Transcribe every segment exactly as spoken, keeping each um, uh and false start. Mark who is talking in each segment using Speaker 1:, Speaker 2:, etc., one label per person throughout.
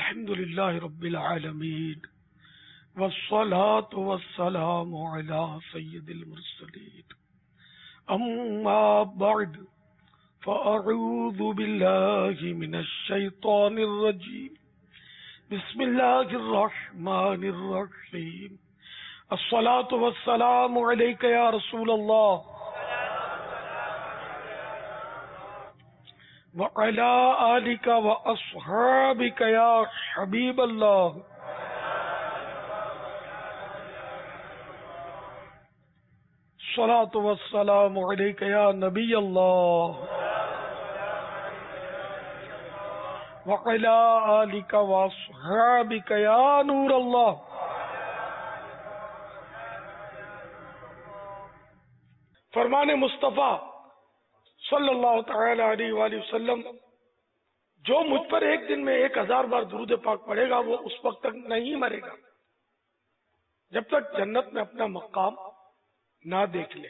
Speaker 1: الحمد لله رب العالمين والصلاة والسلام على سيد المرسلين أما بعد فأعوذ بالله من الشيطان الرجيم بسم الله الرحمن الرحيم الصلاة والسلام عليك يا رسول الله وعلى آلك وأصحابك يا حبيب الله الصلاة والسلام عليك يا نبي الله وعلى آلك وأصحابك يا نور الله. فرمان مصطفیٰ صلی اللہ تعالی علیہ وآلہ وسلم، جو مجھ پر ایک دن میں ایک ہزار بار درود پاک پڑھے گا وہ اس وقت تک نہیں مرے گا جب تک جنت میں اپنا مقام نہ دیکھ لے.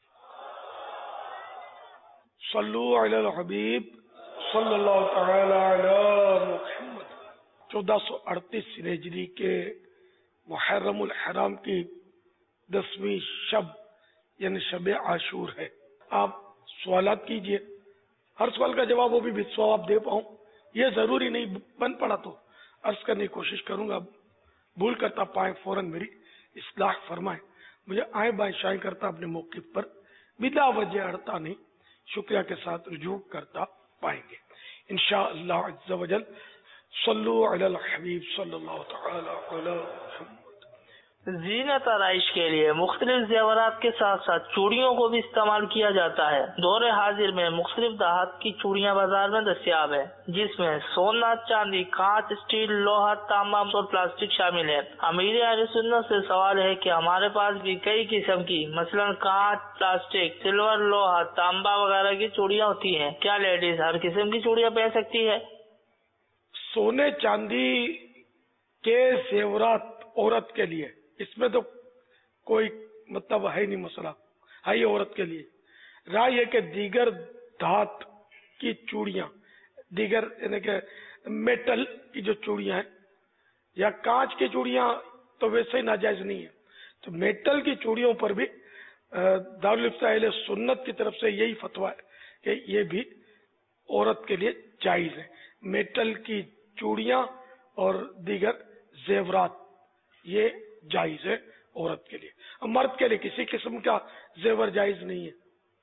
Speaker 1: صلو علی الحبیب صلی اللہ تعالی علی محمد. چودہ سو اڑتیس ہجری کے محرم الحرام کی دسویں شب یعنی شب عاشور ہے. آپ سوالات کیجئے، ہر سوال کا جواب وہ بھی ثواب دے پاؤں یہ ضروری نہیں، بن پڑا تو عرض کرنے کی کوشش کروں گا. بھول کرتا پائیں فوراً میری اصلاح فرمائیں. مجھے آئیں بائیں شائیں کرتا اپنے موقف پر بلا وجہ اڑتا نہیں، شکریہ کے ساتھ رجوع کرتا پائیں گے انشاءاللہ عز و جل. صلو علی الحبیب صلی اللہ تعالی علی محمد.
Speaker 2: زینت آرائش کے لیے مختلف زیورات کے ساتھ ساتھ چوڑیوں کو بھی استعمال کیا جاتا ہے. دور حاضر میں مختلف دھات کی چوڑیاں بازار میں دستیاب ہیں جس میں سونا، چاندی، کانچ، اسٹیل، لوہا، تانبا اور پلاسٹک شامل ہے. امیر اہل سنت سے سوال ہے کہ ہمارے پاس بھی کئی قسم کی مثلا کانچ، پلاسٹک، سلور، لوہا، تانبا وغیرہ کی چوڑیاں ہوتی ہیں. کیا لیڈیز ہر قسم کی چوڑیاں پہن سکتی ہے؟
Speaker 1: سونے چاندی کے زیورات عورت کے لیے اس میں تو کوئی مطلب ہے نہیں، مسئلہ ہے ہی عورت کے لیے. رائے یہ کہ دیگر دھات کی چوڑیاں، دیگر یعنی کہ میٹل کی جو چوڑیاں ہیں یا کانچ کی چوڑیاں تو ویسے ہی ناجائز نہیں ہے. تو میٹل کی چوڑیوں پر بھی دارالفتہ اہل سنت کی طرف سے یہی فتویٰ ہے کہ یہ بھی عورت کے لیے جائز ہے. میٹل کی چوڑیاں اور دیگر زیورات یہ جائز ہے عورت کے لیے. مرد کے لیے کسی قسم کا زیور جائز نہیں ہے،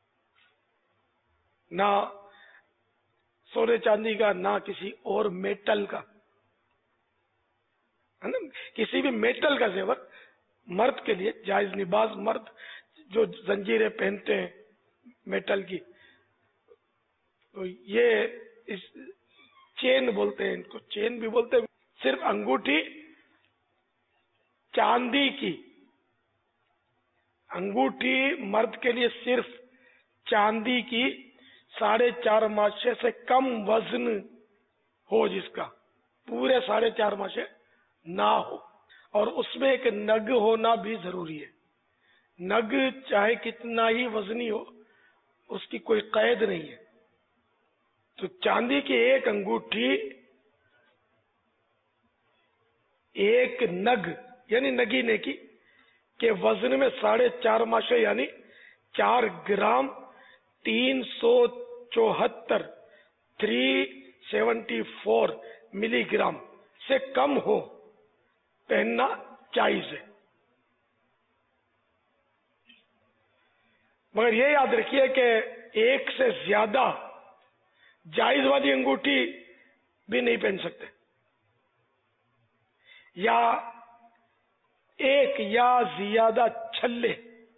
Speaker 1: نہ سونے چاندی کا نہ کسی اور میٹل کا، ہے نا. کسی بھی میٹل کا زیور مرد کے لیے جائز نہیں. بعض مرد جو زنجیریں پہنتے ہیں میٹل کی، تو یہ اس چین بولتے ہیں، ان کو چین بھی بولتے ہیں. صرف انگوٹھی چاندی کی، انگوٹھی مرد کے لیے صرف چاندی کی ساڑھے چار ماشے سے کم وزن ہو، جس کا پورے ساڑھے چار ماشے نہ ہو، اور اس میں ایک نگ ہونا بھی ضروری ہے. نگ چاہے کتنا ہی وزنی ہو اس کی کوئی قید نہیں ہے. تو چاندی کی ایک انگوٹھی ایک نگ یعنی نگینے کی کہ وزن میں ساڑھے چار ماشے یعنی چار گرام تین سو چوہتر three seventy four milligram سے کم ہو پہننا جائز ہے. مگر یہ یاد رکھیے کہ ایک سے زیادہ جائز والی انگوٹھی بھی نہیں پہن سکتے، یا ایک یا زیادہ چھلے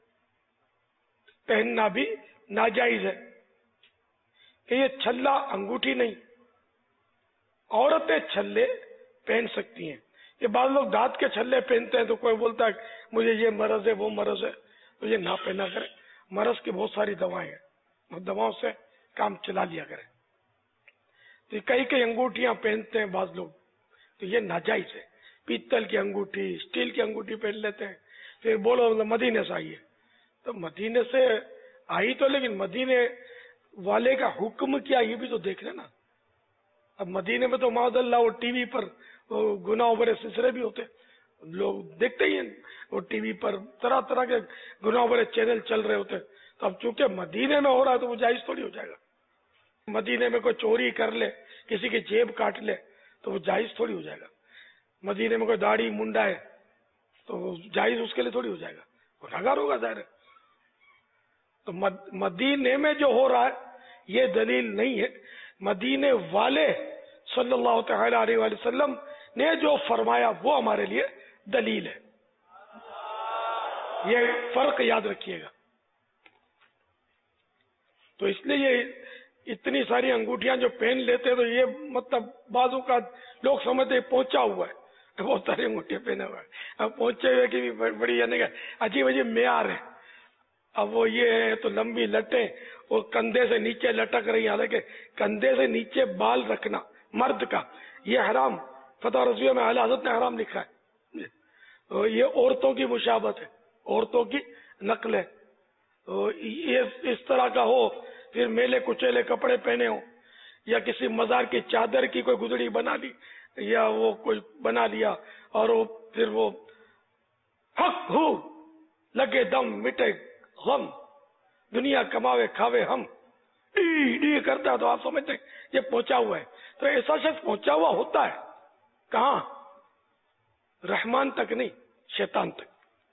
Speaker 1: پہننا بھی ناجائز ہے. کہ یہ چھلا انگوٹھی نہیں، عورتیں چھلے پہن سکتی ہیں. یہ بعض لوگ دانت کے چھلے پہنتے ہیں تو کوئی بولتا ہے مجھے یہ مرض ہے وہ مرض ہے، تو یہ نہ پہنا کرے. مرض کی بہت ساری دوائیں ہیں، وہ دواؤں سے کام چلا لیا کرے. تو کئی کئی انگوٹھیاں پہنتے ہیں بعض لوگ، تو یہ ناجائز ہے. پیتل کی انگوٹھی، اسٹیل کی انگوٹھی پہن لیتے ہیں. پھر بولو مدینے سے آئی ہے، تو مدینے سے آئی تو لیکن مدینے والے کا حکم کیا یہ بھی تو دیکھ لینا. اب مدینے میں تو معاذ اللہ وہ ٹی وی پر گناہوں بھرے سلسلے بھی ہوتے، لوگ دیکھتے ہی ہیں، وہ ٹی وی پر طرح طرح کے گناہوں بھرے چینل چل رہے ہوتے. تو اب چونکہ مدینے میں ہو رہا ہے تو وہ جائز تھوڑی ہو جائے گا. مدینے میں کوئی چوری کر لے، کسی کی جیب کاٹ لے تو وہ جائز تھوڑی ہو جائے گا. مدینے میں کوئی داڑھی منڈا ہے تو وہ جائز اس کے لیے تھوڑی ہو جائے گا، گنہگار ہوگا ظاہر ہے. تو مدینے میں جو ہو رہا ہے یہ دلیل نہیں ہے. مدینے والے صلی اللہ تعالی علیہ وآلہ وسلم نے جو فرمایا وہ ہمارے لیے دلیل ہے. یہ فرق یاد رکھیے گا. تو اس لیے یہ اتنی ساری انگوٹھیاں جو پہن لیتے تو یہ مطلب بعضوں کا لوگ سمجھتے پہنچا ہوا ہے، بہت ساری انگوٹھیاں پہنے ہوا ہے. اب پہنچے ہوئے کی بھی بڑی یعنی کہ عجیب عجیب معیار ہے. اب وہ یہ ہے تو لمبی لٹیں وہ کندھے سے نیچے لٹک رہی، حالانکہ کندھے سے نیچے بال رکھنا مرد کا یہ حرام، فتح رضویہ میں اعلی حضرت نے حرام لکھا ہے. یہ عورتوں کی مشابہت ہے، عورتوں کی نقل ہے. یہ اس طرح کا ہو، پھر میلے کچیلے کپڑے پہنے ہو، یا کسی مزار کی چادر کی کوئی گدڑی بنا لی یا وہ کوئی بنا لیا، اور وہ پھر وہ حق ہو لگے دم مٹے غم، دنیا کماوے کھاوے ہم، ڈی ڈی کرتا ہے تو آپ سمجھتے ہیں یہ پہنچا ہوا ہے. تو ایسا شخص پہنچا ہوا ہوتا ہے کہاں؟ رحمان تک نہیں، شیطان تک.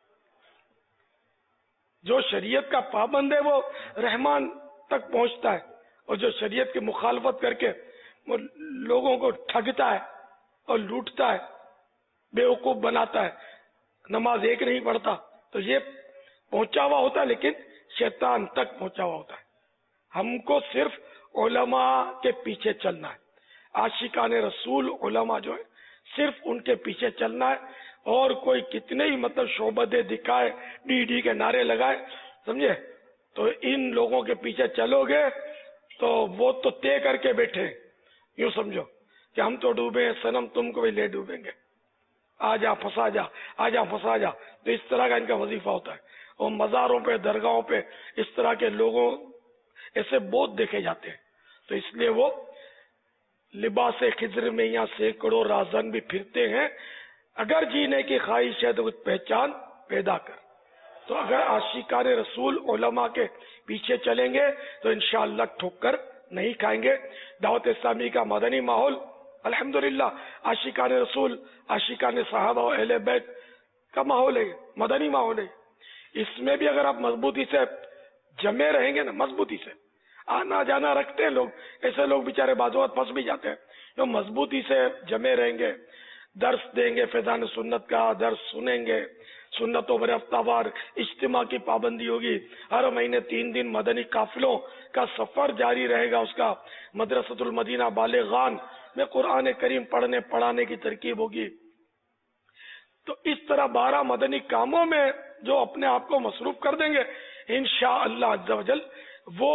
Speaker 1: جو شریعت کا پابند ہے وہ رحمان تک پہنچتا ہے، اور جو شریعت کی مخالفت کر کے وہ لوگوں کو ٹھگتا ہے اور لوٹتا ہے، بیوقوف بناتا ہے، نماز ایک نہیں پڑھتا، تو یہ پہنچا ہوا ہوتا ہے لیکن شیطان تک پہنچا ہوا ہوتا ہے. ہم کو صرف علماء کے پیچھے چلنا ہے. عاشقان رسول علماء جو ہے صرف ان کے پیچھے چلنا ہے، اور کوئی کتنے ہی مطلب شعبدے دکھائے، ڈی ڈی کے نعرے لگائے، سمجھے، تو ان لوگوں کے پیچھے چلو گے تو وہ تو طے کر کے بیٹھے، یوں سمجھو کہ ہم تو ڈوبے صنم تم کو بھی لے ڈوبیں گے، آ جا پھنسا جا، آ جا پھنسا جا. تو اس طرح کا ان کا وظیفہ ہوتا ہے. اور مزاروں پہ درگاہوں پہ اس طرح کے لوگوں ایسے بہت دیکھے جاتے ہیں. تو اس لیے وہ لباس خضر میں یہاں سینکڑوں رازن بھی پھرتے ہیں. اگر جینے کی خواہش ہے تو کچھ پہچان پیدا کر. تو اگر عاشقان رسول علماء کے پیچھے چلیں گے تو انشاءاللہ ٹھوکر نہیں کھائیں گے. دعوت اسلامی کا مدنی ماحول الحمدللہ عاشقان رسول، عاشقان صحابہ و اہل بیت کا ماحول ہے، مدنی ماحول ہے. اس میں بھی اگر آپ مضبوطی سے جمے رہیں گے نا، مضبوطی سے آنا جانا رکھتے ہیں لوگ، ایسے لوگ بیچارے بازوات پھنس بھی جاتے ہیں. جو مضبوطی سے جمے رہیں گے، درس دیں گے، فیضان سنت کا درس سنیں گے، سنتوں پر ہفتہ وار اجتماع کی پابندی ہوگی، ہر مہینے تین دن مدنی قافلوں کا سفر جاری رہے گا. اس کا مدرسۃ المدینہ بالغان میں قرآن کریم پڑھنے پڑھانے کی ترکیب ہوگی. تو اس طرح بارہ مدنی کاموں میں جو اپنے آپ کو مصروف کر دیں گے انشاءاللہ عز و جل وہ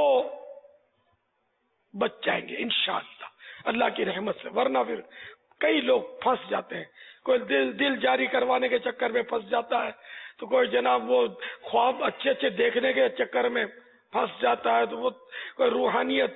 Speaker 1: بچ جائیں گے انشاءاللہ اللہ کی رحمت سے. ورنہ پھر کئی لوگ پھنس جاتے ہیں. کوئی دل دل جاری کروانے کے چکر میں پھنس جاتا ہے، تو کوئی جناب وہ خواب اچھے اچھے دیکھنے کے چکر میں پھنس جاتا ہے، تو وہ کوئی روحانیت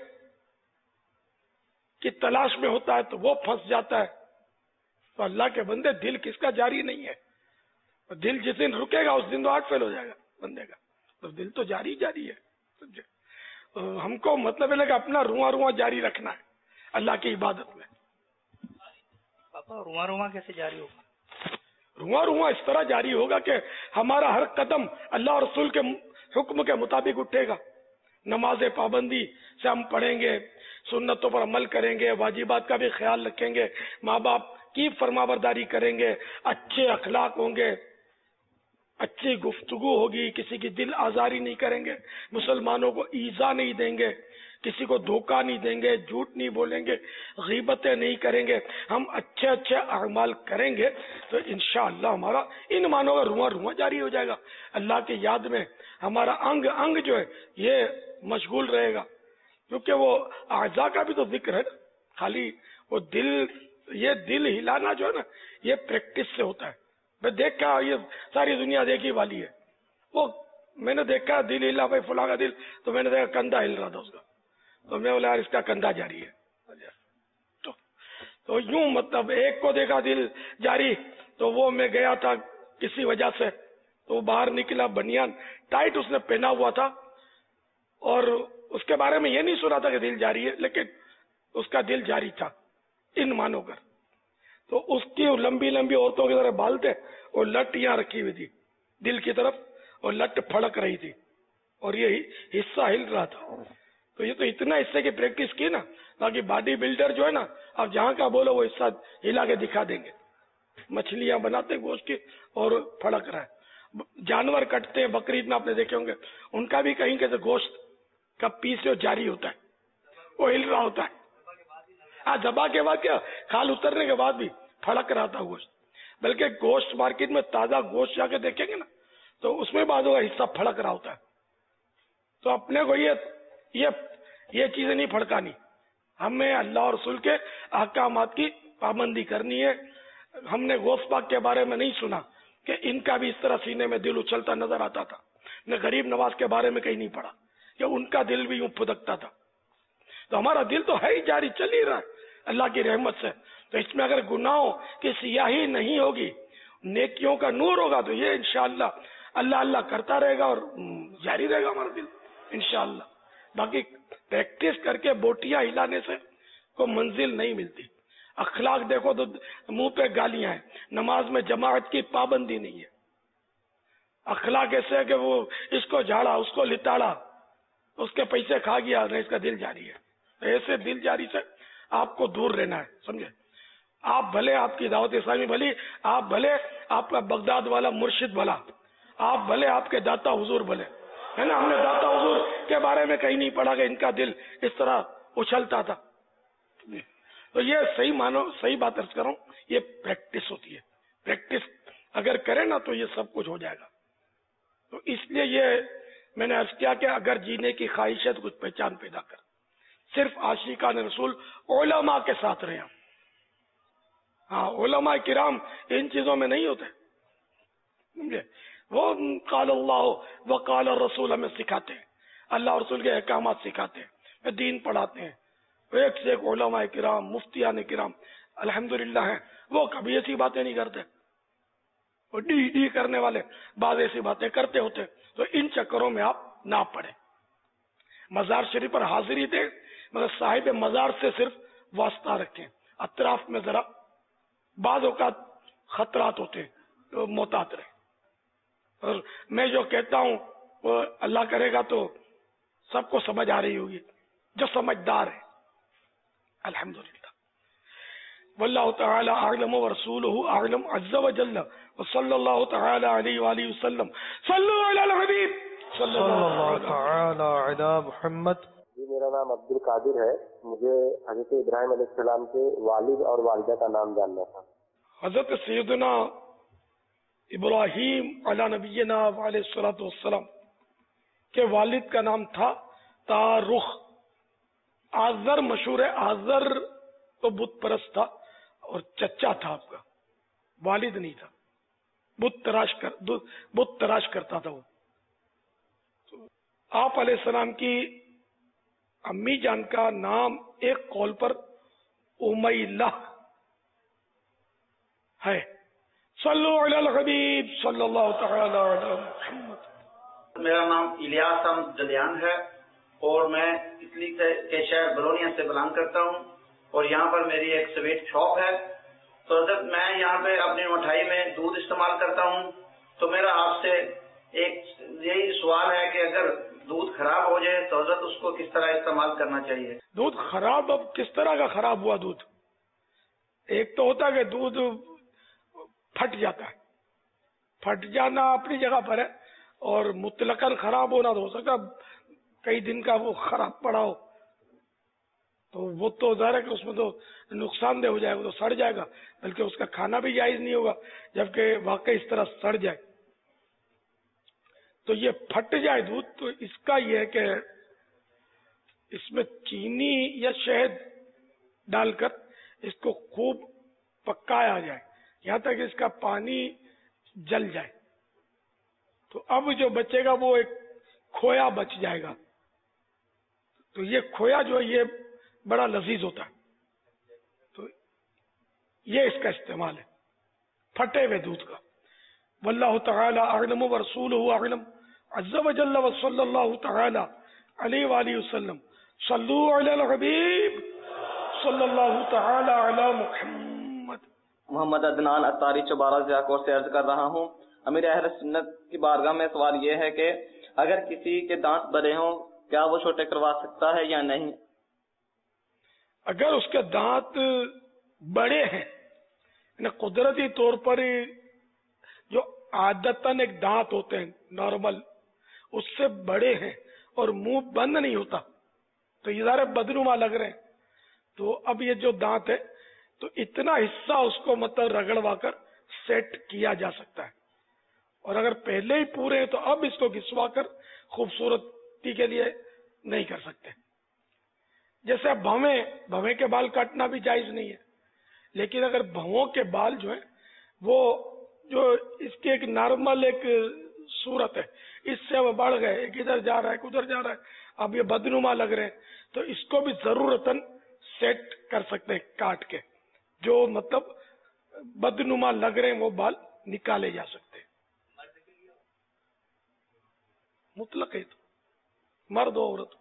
Speaker 1: کی تلاش میں ہوتا ہے تو وہ پھنس جاتا ہے. تو اللہ کے بندے دل کس کا جاری نہیں ہے. دل جس دن رکے گا اس دن تو آگ فیل ہو جائے گا بندے کا. تو دل تو جاری جاری ہے. سمجھے، ہم کو مطلب ہے کہ اپنا رواں رواں جاری رکھنا ہے اللہ کی عبادت میں.
Speaker 2: پاپا رواں رواں کیسے جاری ہوگا؟
Speaker 1: رواں رواں اس طرح جاری ہوگا کہ ہمارا ہر قدم اللہ اور رسول کے حکم کے مطابق اٹھے گا. نماز پابندی سے ہم پڑھیں گے، سنتوں پر عمل کریں گے، واجبات کا بھی خیال رکھیں گے، ماں باپ کی فرما برداری کریں گے، اچھے اخلاق ہوں گے، اچھی گفتگو ہوگی، کسی کی دل آزاری نہیں کریں گے، مسلمانوں کو ایذا نہیں دیں گے، کسی کو دھوکہ نہیں دیں گے، جھوٹ نہیں بولیں گے، غیبتیں نہیں کریں گے، ہم اچھے اچھے اعمال کریں گے تو انشاءاللہ ہمارا ان مانوں کا رواں رواں جاری ہو جائے گا. اللہ کی یاد میں ہمارا انگ انگ جو ہے یہ مشغول رہے گا. کیونکہ وہ اعضاء کا بھی تو ذکر ہے نا، خالی وہ دل، یہ دل ہلانا جو ہے نا یہ پریکٹس سے ہوتا ہے. میں دیکھا یہ ساری دنیا دیکھی والی ہے، وہ میں نے دیکھا دل ہلا بھائی فلاں کا دل، تو میں نے دیکھا کندھا ہل رہا تھا اس کا، تو میں بولا یار اس کا کندھا جاری ہے. تو تو یوں مطلب ایک کو دیکھا دل جاری تو وہ میں گیا تھا کسی وجہ سے، تو باہر نکلا، بنیان ٹائٹ اس نے پہنا ہوا تھا، اور اس کے بارے میں یہ نہیں سنا تھا کہ دل جاری ہے، لیکن اس کا دل جاری تھا ان مانو کر. تو اس کی لمبی لمبی عورتوں کی طرح بال تھے اور لٹ یہاں رکھی ہوئی تھی دل کی طرف، اور لٹ پھڑک رہی تھی اور یہ حصہ ہل رہا تھا. تو یہ تو اتنا حصے کی پریکٹس کی نا، باقی باڈی بلڈر جو ہے نا، آپ جہاں کا بولو وہ حصہ ہلا کے دکھا دیں گے. مچھلیاں بناتے گوشت کی اور پھڑک رہا ہے. جانور کٹتے ہیں، بقرعید میں آپ نے دیکھے ہوں گے، ان کا بھی کہیں کہ گوشت کا پیس جو جاری ہوتا ہے وہ ہل رہا ہوتا ہے. ہاں، ذبح کے بعد کیا، کھال اترنے کے بعد بھی پھڑک رہا تھا گوشت. بلکہ گوشت مارکیٹ میں تازہ گوشت جا کے دیکھیں گے نا تو اس میں بعضوں کا حصہ پھڑک رہا ہوتا ہے. تو اپنے کو یہ یہ یہ چیزیں نہیں پھڑکانی، ہمیں اللہ اور رسول کے احکامات کی پابندی کرنی ہے. ہم نے گوشت پاک کے بارے میں نہیں سنا کہ ان کا بھی اس طرح سینے میں دل اچھلتا نظر آتا تھا، نہ غریب نواز کے بارے میں کہیں نہیں پڑھا کہ ان کا دل بھی یوں پھدکتا تھا. تو ہمارا دل تو ہے ہی جاری، چل ہی رہا ہے اللہ کی رحمت سے. تو اس میں اگر گناہوں کی سیاہی نہیں ہوگی، نیکیوں کا نور ہوگا، تو یہ انشاءاللہ اللہ اللہ کرتا رہے گا اور جاری رہے گا ہمارا دل انشاءاللہ. باقی پریکٹس کر کے بوٹیاں ہلانے سے کوئی منزل نہیں ملتی. اخلاق دیکھو تو منہ پہ گالیاں ہیں، نماز میں جماعت کی پابندی نہیں ہے. اخلاق ایسے ہے کہ وہ اس کو جھاڑا، اس کو لتاڑا، اس کے پیسے کھا گیا، نہیں اس کا دل جاری ہے. ایسے دل جاری سے آپ کو دور رہنا ہے، سمجھے. آپ بھلے آپ کی دعوت اسلامی بھلی، آپ بھلے آپ کا بغداد والا مرشد بھلا، آپ بھلے آپ کے داتا حضور بھلے، ہے نا. ہم نے داتا حضور کے بارے میں کہیں نہیں پڑھا کہ ان کا دل اس طرح اچھلتا تھا. تو یہ صحیح مانو، صحیح بات عرض کروں، یہ پریکٹس ہوتی ہے. پریکٹس اگر کرے نا تو یہ سب کچھ ہو جائے گا. تو اس لیے یہ میں نے عرض کیا کہ اگر جینے کی خواہش ہے تو کچھ پہچان پیدا کر. صرف عاشقان رسول علماء کے ساتھ رہے. ہاں، علماء کرام ان چیزوں میں نہیں ہوتے، سمجھے. وہ قال اللہ و قال الرسول ہمیں سکھاتے ہیں، اللہ اور رسول کے احکامات سکھاتے ہیں، دین پڑھاتے ہیں. ایک سے ایک علماء کرام، مفتیان کرام الحمدللہ ہیں، وہ کبھی ایسی باتیں نہیں کرتے. وہ ڈی ڈی کرنے والے بعض ایسی باتیں کرتے ہوتے. تو ان چکروں میں آپ نہ پڑے. مزار شریف پر حاضری دیں مگر صاحب مزار سے صرف واسطہ رکھیں. اطراف میں ذرا بعض اوقات خطرات ہوتے ہیں تو محتاط رہیں. اور میں جو کہتا ہوں وہ اللہ کرے گا تو سب کو سمجھ آ رہی ہوگی جو سمجھدار ہے الحمدللہ. واللہ تعالی اعلم ورسولہ اعلم عز وجل وصلی اللہ تعالی علیہ وآلہ وسلم. صلو علی الحبیب صلی اللہ تعالی علی محمد.
Speaker 3: جی میرا نام عبد القادر ہے. مجھے حضرت ابراہیم علیہ السلام کے والد اور والدہ کا نام جاننا تھا.
Speaker 1: حضرت سیدنا ابراہیم علی نبینا علیہ الصلوۃ والسلام کے والد کا نام تھا تارخ. آذر مشہور ہے. آذر تو بت پرست تھا اور چچا تھا آپ کا، والد نہیں تھا. بت تراش کر بت تراش کرتا تھا وہ. آپ علیہ السلام کی امی جان کا نام ایک قول پر امیلہ ہے. صلو علی الحبیب صلی اللہ تعالی علی محمد.
Speaker 4: میرا نام الیاس احمد جلیان ہے اور میں اٹلی کے شہر برونیا سے بلانگ کرتا ہوں اور یہاں پر میری ایک سویٹ شاپ ہے. تو حضرت میں یہاں پہ اپنی مٹھائی میں دودھ استعمال کرتا ہوں. تو میرا آپ سے ایک یہی سوال ہے کہ اگر دودھ خراب ہو جائے تو حضرت اس کو کس طرح استعمال کرنا چاہیے؟
Speaker 1: دودھ خراب، اب کس طرح کا خراب ہوا دودھ؟ ایک تو ہوتا ہے کہ دودھ پھٹ جاتا ہے، پھٹ جانا اپنی جگہ پر ہے، اور مطلقاً خراب ہونا تو ہو سکتا کئی دن کا وہ خراب پڑا ہو تو وہ تو ظاہر ہے کہ اس میں تو نقصان دہ ہو جائے گا، تو سڑ جائے گا، بلکہ اس کا کھانا بھی جائز نہیں ہوگا جبکہ واقعی اس طرح سڑ جائے. تو یہ پھٹ جائے دودھ تو اس کا یہ ہے کہ اس میں چینی یا شہد ڈال کر اس کو خوب پکایا جائے یہاں تک اس کا پانی جل جائے. تو اب جو بچے گا وہ ایک کھویا بچ جائے گا. تو یہ کھویا جو ہے یہ بڑا لذیذ ہوتا ہے. تو یہ اس کا استعمال ہے پھٹے ہوئے دودھ کا. واللہ تعالی اعلم ورسولہ اعلم عز وجل وصلی اللہ تعالی علیہ وآلہ وسلم. صلو علی الحبیب صلی اللہ تعالی علی محمد.
Speaker 5: محمد عدنان اتاری چوبارہ ضیاء سے عرض کر رہا ہوں. امیر اہل سنت کی بارگاہ میں سوال یہ ہے کہ اگر کسی کے دانت بڑے ہوں کیا وہ چھوٹے کروا سکتا ہے یا نہیں؟
Speaker 1: اگر اس کے دانت بڑے ہیں، یعنی قدرتی طور پر جو عادتاً ایک دانت ہوتے ہیں نارمل اس سے بڑے ہیں اور منہ بند نہیں ہوتا تو یہ ذرا بدنما لگ رہے ہیں، تو اب یہ جو دانت ہے تو اتنا حصہ اس کو مطلب رگڑوا کر سیٹ کیا جا سکتا ہے. اور اگر پہلے ہی پورے ہیں تو اب اس کو گھسوا کر خوبصورتی کے لیے نہیں کر سکتے. جیسے اب بھویں بھویں کے بال کاٹنا بھی جائز نہیں ہے، لیکن اگر بھووں کے بال جو ہیں وہ جو اس کی ایک نارمل ایک صورت ہے، اس سے وہ بڑھ گئے، ایک ادھر جا رہا ہے ایک ادھر جا رہا ہے، اب یہ بدنما لگ رہے ہیں تو اس کو بھی ضرورتاً سیٹ کر سکتے ہیں کاٹ کے. جو مطلب بدنما لگ رہے ہیں وہ بال نکالے جا سکتے ہیں. مطلق ہے تو مرد و عورت.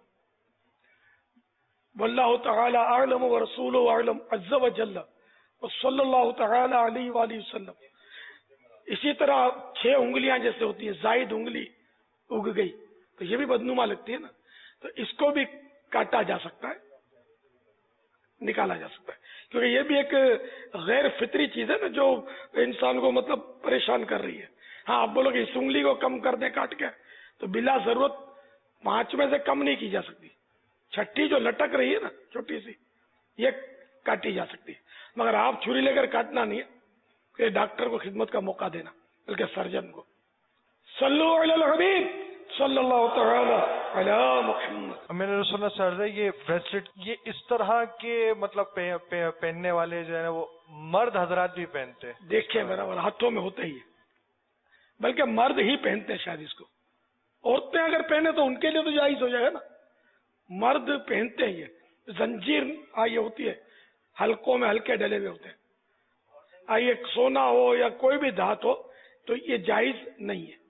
Speaker 1: واللہ تعالی اعلم ورسولہ اعلم عز وجل وصلی اللہ تعالی علیہ وآلہ وسلم. اسی طرح چھ انگلیاں جیسے ہوتی ہیں، زائد انگلی اگ گئی تو یہ بھی بدنما لگتی ہے نا، تو اس کو بھی کاٹا جا سکتا ہے، نکالا جا سکتا ہے، کیونکہ یہ بھی ایک غیر فطری چیز ہے نا جو انسان کو مطلب پریشان کر رہی ہے. ہاں آپ بولو کہ اس انگلی کو کم کر دیں کاٹ کے تو بلا ضرورت پانچ میں سے کم نہیں کی جا سکتی. چھٹی جو لٹک رہی ہے نا چھوٹی سی یہ کاٹی جا سکتی ہے، مگر آپ چھری لے کر کاٹنا نہیں ہے کہ ڈاکٹر کو خدمت کا موقع دینا بلکہ سرجن کو. صلو علی الحبیب صلی اللہ تعالی علی محمد.
Speaker 6: میرے رسول اللہ سر یہ بریسلیٹ یہ اس طرح کے مطلب پہننے والے جو ہے نا وہ مرد حضرات بھی پہنتے ہیں؟
Speaker 1: دیکھیں برابر ہاتھوں میں ہوتے ہی ہے، بلکہ مرد ہی پہنتے ہیں شاید اس کو. عورتیں اگر پہنے تو ان کے لیے تو جائز ہو جائے گا نا، مرد پہنتے ہیں. یہ زنجیر آئی ہوتی ہے حلقوں میں ہلکے ڈلے ہوئے ہوتے ہیں، آئیے سونا ہو یا کوئی بھی دھات ہو تو یہ جائز نہیں ہے.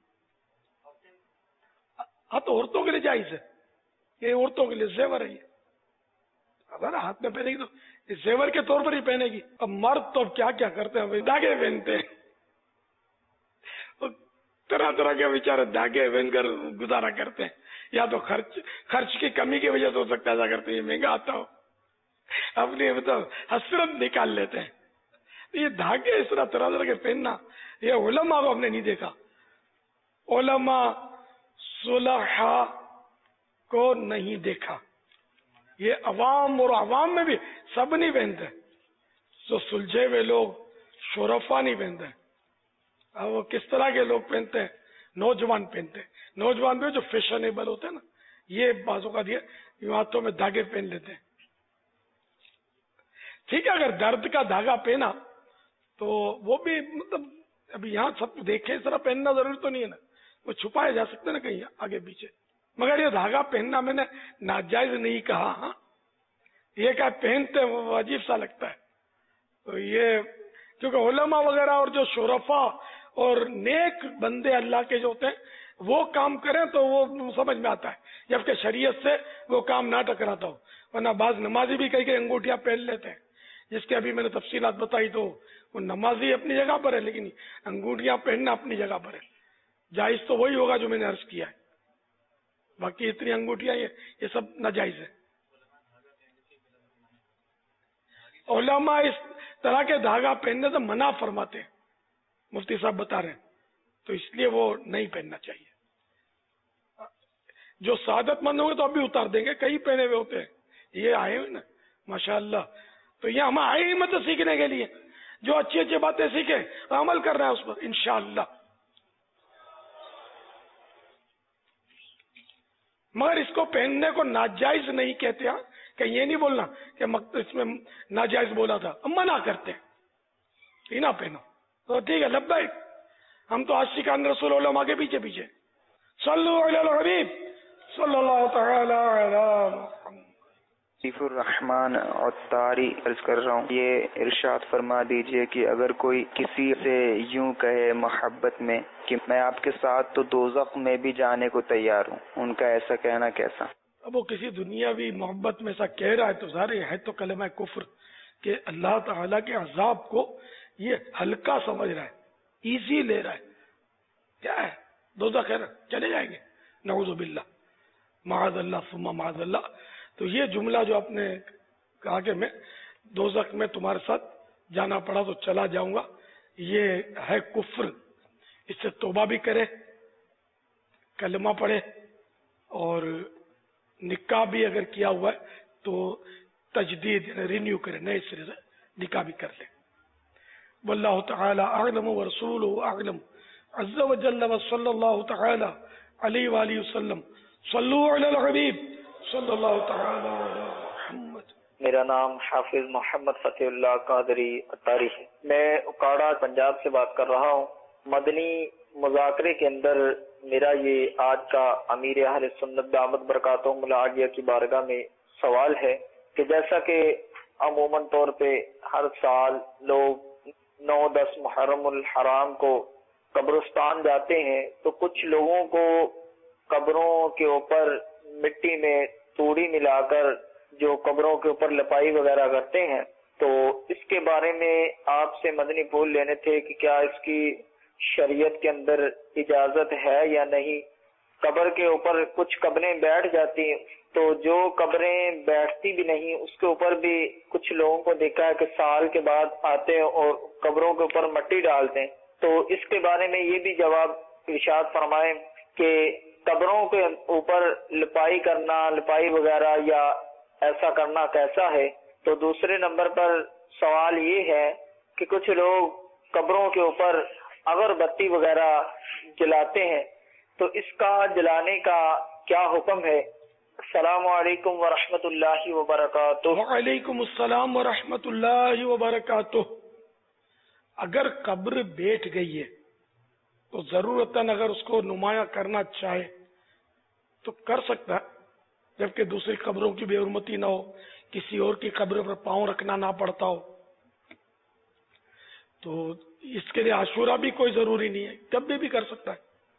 Speaker 1: ہاں تو عورتوں کے لیے جائز ہے، یہ عورتوں کے لیے زیور ہے. یہ اگر ہاتھ میں پہنے گی تو زیور کے طور پر ہی پہنے گی. اب مرد تو اب کیا کیا کرتے ہیں، دھاگے پہنتے ہیں، طرح طرح کے بیچارے دھاگے پہن کر گزارا کرتے ہیں. یا تو خرچ خرچ کی کمی کی وجہ سے ہو سکتا ہے ایسا کرتے ہیں، یہ مہنگا آتا ہو، اپنی مطلب حسرت نکال لیتے ہیں. یہ دھاگے اس طرح طرح طرح کے پہننا یہ علماء کو ہم نے نہیں دیکھا. علماء صلحاء کو نہیں دیکھا، یہ عوام اور عوام میں بھی سب نہیں پہنتے. جو سلجھے ہوئے لوگ شرفا نہیں پہنتے. اب وہ کس طرح کے لوگ پہنتے ہیں؟ نوجوان پہنتے ہیں. نوجوان بھی جو فیشنیبل ہوتے ہیں نا یہ بازو کا دیا ہاتھوں میں دھاگے پہن لیتے ہیں. ٹھیک ہے اگر درد کا دھاگا پہنا تو وہ بھی مطلب ابھی یہاں سب دیکھیں اس طرح پہننا ضروری تو نہیں ہے نا، وہ چھپایا جا سکتا ہے نا کہیں آگے پیچھے. مگر یہ دھاگا پہننا میں نے ناجائز نہیں کہا. ہاں یہ کہ پہنتے وہ عجیب سا لگتا ہے. تو یہ کیونکہ علماء وغیرہ اور جو شرفا اور نیک بندے اللہ کے جو ہوتے ہیں وہ کام کریں تو وہ سمجھ میں آتا ہے، جبکہ شریعت سے وہ کام نہ ٹکراتا ہو. ورنہ بعض نمازی بھی کئی کئی انگوٹھیاں پہن لیتے ہیں جس کی ابھی میں نے تفصیلات بتائی، تو وہ نمازی اپنی جگہ پر ہے لیکن انگوٹھیاں پہننا اپنی جگہ پر ہے. جائز تو وہی ہوگا جو میں نے عرض کیا ہے، باقی اتنی انگوٹھیاں یہ سب ناجائز ہے. علماء اس طرح کے دھاگا پہننے سے منع فرماتے ہیں، مفتی صاحب بتا رہے ہیں، تو اس لیے وہ نہیں پہننا چاہیے. جو سعادت مند ہوں گے تو اب بھی اتار دیں گے، کئی پہنے ہوئے ہوتے ہیں، یہ آئے ہوئے نا ماشاءاللہ. تو یہ ہم آئے ہی مت سیکھنے کے لیے، جو اچھی اچھی باتیں سیکھیں عمل کر رہے ہیں اس پر انشاءاللہ. مگر اس کو پہننے کو ناجائز نہیں کہتے ہیں کہ یہ نہیں بولنا کہ اس میں ناجائز بولا تھا، منع کرتے ہیں نہ پہنو. تو ٹھیک ہے لبیک، ہم تو عاشقان رسول علماء کے پیچھے پیچھے. صلو علی الحبیب صلی اللہ تعالی علی محمد.
Speaker 7: عفیف الرحمان عطاری عرض کر رہا ہوں، یہ ارشاد فرما دیجئے کہ اگر کوئی کسی سے یوں کہے محبت میں کہ میں آپ کے ساتھ تو دوزخ میں بھی جانے کو تیار ہوں، ان کا ایسا کہنا کیسا؟
Speaker 1: اب وہ کسی دنیاوی محبت میں ایسا کہہ رہا ہے تو ظاہر ہے تو کلمہ کفر کہ اللہ تعالیٰ کے عذاب کو یہ ہلکا سمجھ رہا ہے، ایزی لے رہا ہے. کیا ہے دوزخ ہے نا، چلے جائیں گے، نعوذ باللہ، معاذ اللہ ثم معاذ اللہ. تو یہ جملہ جو آپ نے کہا کہ میں دوزخ میں تمہارے ساتھ جانا پڑا تو چلا جاؤں گا، یہ ہے کفر. اس سے توبہ بھی کرے، کلمہ پڑھے، اور نکاح بھی اگر کیا ہوا ہے تو تجدید رینیو کرے، نئے سرے سے نکاح بھی کر لے. واللہ تعالی اعلم ورسولہ اعلم عز وجل وصلی اللہ تعالی علیہ وآلہ وسلم. صلو علی الحبیب صلی اللہ تعالی علی محمد.
Speaker 8: میرا نام حافظ محمد فتح اللہ قادری عطاری ہے. میں اکاڑا پنجاب سے بات کر رہا ہوں. مدنی مذاکرے کے اندر میرا یہ آج کا امیر اہل سنت دامت برکاتہم العالیہ کی بارگاہ میں سوال ہے کہ جیسا کہ عموماً طور پہ ہر سال لوگ نو دس محرم الحرام کو قبرستان جاتے ہیں تو کچھ لوگوں کو قبروں کے اوپر مٹی میں توڑی ملا کر جو قبروں کے اوپر لپائی وغیرہ کرتے ہیں، تو اس کے بارے میں آپ سے مدنی پھول لینے تھے کہ کیا اس کی شریعت کے اندر اجازت ہے یا نہیں. قبر کے اوپر کچھ قبریں بیٹھ جاتی ہیں تو جو قبریں بیٹھتی بھی نہیں اس کے اوپر بھی کچھ لوگوں کو دیکھا ہے کہ سال کے بعد آتے ہیں اور قبروں کے اوپر مٹی ڈالتے ہیں. تو اس کے بارے میں یہ بھی جواب ارشاد فرمائیں کہ قبروں کے اوپر لپائی کرنا، لپائی وغیرہ یا ایسا کرنا کیسا ہے. تو دوسرے نمبر پر سوال یہ ہے کہ کچھ لوگ قبروں کے اوپر اگربتی وغیرہ جلاتے ہیں تو اس کا جلانے کا کیا حکم ہے؟ السلام علیکم ورحمۃ اللہ وبرکاتہ.
Speaker 1: وعلیکم السلام ورحمۃ اللہ وبرکاتہ. اگر قبر بیٹھ گئی ہے تو ضرورتاً اگر اس کو نمایاں کرنا چاہے تو کر سکتا ہے، جبکہ دوسری قبروں کی بے حرمتی نہ ہو، کسی اور کی قبر پر پاؤں رکھنا نہ پڑتا ہو. تو اس کے لیے عاشورہ بھی کوئی ضروری نہیں ہے، کبھی بھی کر سکتا ہے.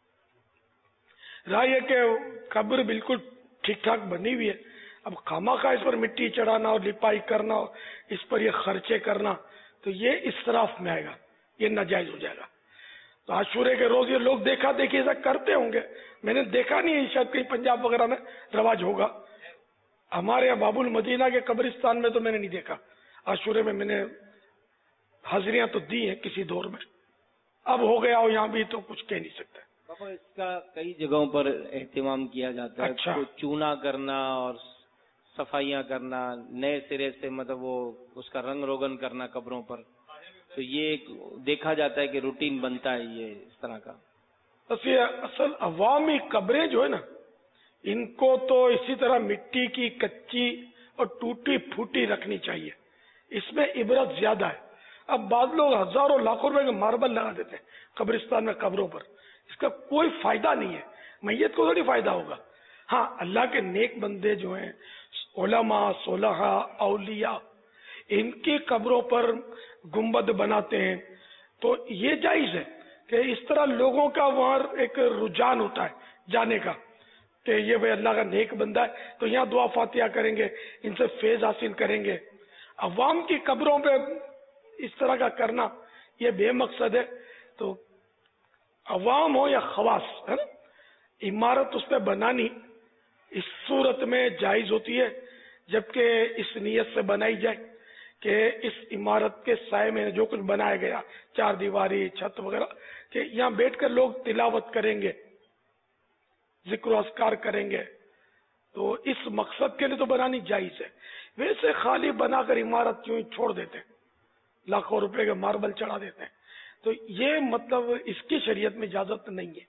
Speaker 1: رائے ہے کہ قبر بالکل ٹھیک ٹھاک بنی ہوئی ہے، اب خامہ خواہ اس پر مٹی چڑھانا اور لپائی کرنا اور اس پر یہ خرچے کرنا تو یہ اسراف میں آئے گا، یہ ناجائز ہو جائے گا. تو عاشورے کے روز یہ لوگ دیکھا دیکھی ایسا کرتے ہوں گے، میں نے دیکھا نہیں ہے، شاید کہیں پنجاب وغیرہ میں رواج ہوگا. ہمارے یہاں باب المدینہ کے قبرستان میں تو میں نے نہیں دیکھا. عاشورے میں میں نے حاضریاں تو دی ہیں کسی دور میں، اب ہو گیا ہو یہاں بھی تو کچھ کہہ نہیں سکتا.
Speaker 9: اس کا کئی جگہوں پر اہتمام کیا جاتا ہے.
Speaker 1: اچھا.
Speaker 9: چونا کرنا اور صفائیاں کرنا، نئے سرے سے مطلب وہ اس کا رنگ روگن کرنا قبروں پر، تو یہ دیکھا جاتا ہے کہ روٹین بنتا ہے یہ اس طرح کا.
Speaker 1: بس یہ اصل عوامی قبریں جو ہے نا، ان کو تو اسی طرح مٹی کی کچی اور ٹوٹی پھوٹی رکھنی چاہیے، اس میں عبرت زیادہ ہے. اب بعض لوگ ہزاروں لاکھوں روپے کے ماربل لگا دیتے ہیں قبرستان میں قبروں پر، اس کا کوئی فائدہ نہیں ہے، میت کو تھوڑی فائدہ ہوگا. ہاں اللہ کے نیک بندے جو ہیں، علماء، صلحاء، اولیاء، ان کی قبروں پر گنبد بناتے ہیں تو یہ جائز ہے کہ اس طرح لوگوں کا وہاں ایک رجحان ہوتا ہے جانے کا کہ یہ بھائی اللہ کا نیک بندہ ہے تو یہاں دعا فاتحہ کریں گے، ان سے فیض حاصل کریں گے. عوام کی قبروں پہ اس طرح کا کرنا یہ بے مقصد ہے. تو عوام ہو یا خواص ہے نا، عمارت اس پہ بنانی اس صورت میں جائز ہوتی ہے جبکہ اس نیت سے بنائی جائے کہ اس عمارت کے سائے میں جو کچھ بنایا گیا، چار دیواری، چھت وغیرہ، کہ یہاں بیٹھ کر لوگ تلاوت کریں گے، ذکر و اذکار کریں گے، تو اس مقصد کے لیے تو بنانی جائز ہے. ویسے خالی بنا کر عمارت کیوں ہی چھوڑ دیتے ہیں، لاکھوں روپے کے ماربل چڑھا دیتے ہیں، تو یہ مطلب اس کی شریعت میں اجازت نہیں ہے.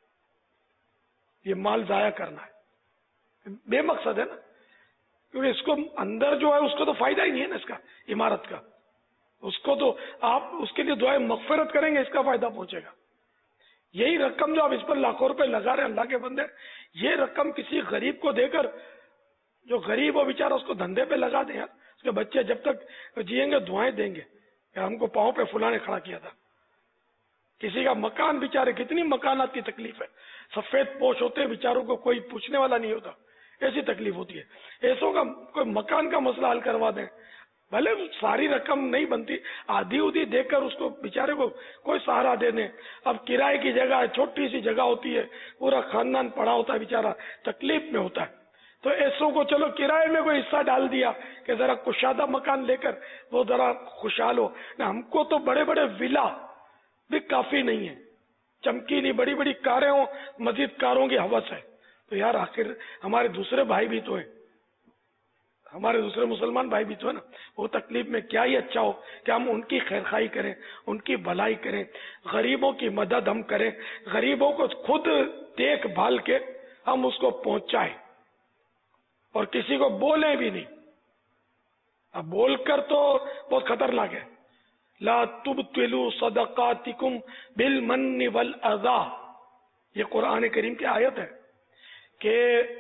Speaker 1: یہ مال ضائع کرنا ہے، بے مقصد ہے نا، کیونکہ اس کو اندر جو ہے اس کو تو فائدہ ہی نہیں ہے نا اس کا، عمارت کا. اس کو تو آپ اس کے لیے دعائیں مغفرت کریں گے، اس کا فائدہ پہنچے گا. یہی رقم جو آپ اس پر لاکھوں روپے لگا رہے ہیں اللہ کے بندے، یہ رقم کسی غریب کو دے کر جو غریب ہو بیچارہ اس کو دھندے پہ لگا دیں یار، اس کے بچے جب تک جیئیں گے دعائیں دیں گے کہ ہم کو پاؤں پہ فلاں نے کھڑا کیا تھا. کسی کا مکان بیچارے، کتنی مکانات کی تکلیف ہے، سفید پوش ہوتے ہیں بیچاروں کو، کوئی پوچھنے والا نہیں ہوتا، ایسی تکلیف ہوتی ہے. ایسوں کا کوئی مکان کا مسئلہ حل کروا دیں، بھلے ساری رقم نہیں بنتی، آدھی ادھی دے کر اس کو بیچارے کو کوئی سہارا دے دیں. اب کرائے کی جگہ ہے، چھوٹی سی جگہ ہوتی ہے، پورا خاندان پڑا ہوتا ہے، بیچارہ تکلیف میں ہوتا ہے، تو ایسوں کو چلو کرائے میں کوئی حصہ ڈال دیا کہ ذرا کشادہ مکان لے کر وہ ذرا خوشحال ہو. ہم کو تو بڑے بڑے ولا بھی کافی نہیں ہے، چمکیلی بڑی بڑی کاریں ہوں، مزید کاروں کی ہوس ہے. تو یار آخر ہمارے دوسرے بھائی بھی تو ہیں، ہمارے دوسرے مسلمان بھائی بھی تو ہے نا، وہ تکلیف میں کیا ہی اچھا ہو کہ ہم ان کی خیر خواہی کریں، ان کی بھلائی کریں، غریبوں کی مدد ہم کریں، غریبوں کو خود دیکھ بھال کے ہم اس کو پہنچائیں اور کسی کو بولیں بھی نہیں. اب بول کر تو بہت خطرناک ہے. لا تبطلوا صدقاتکم بالمن والاذى، یہ قرآن کریم کی آیت ہے کہ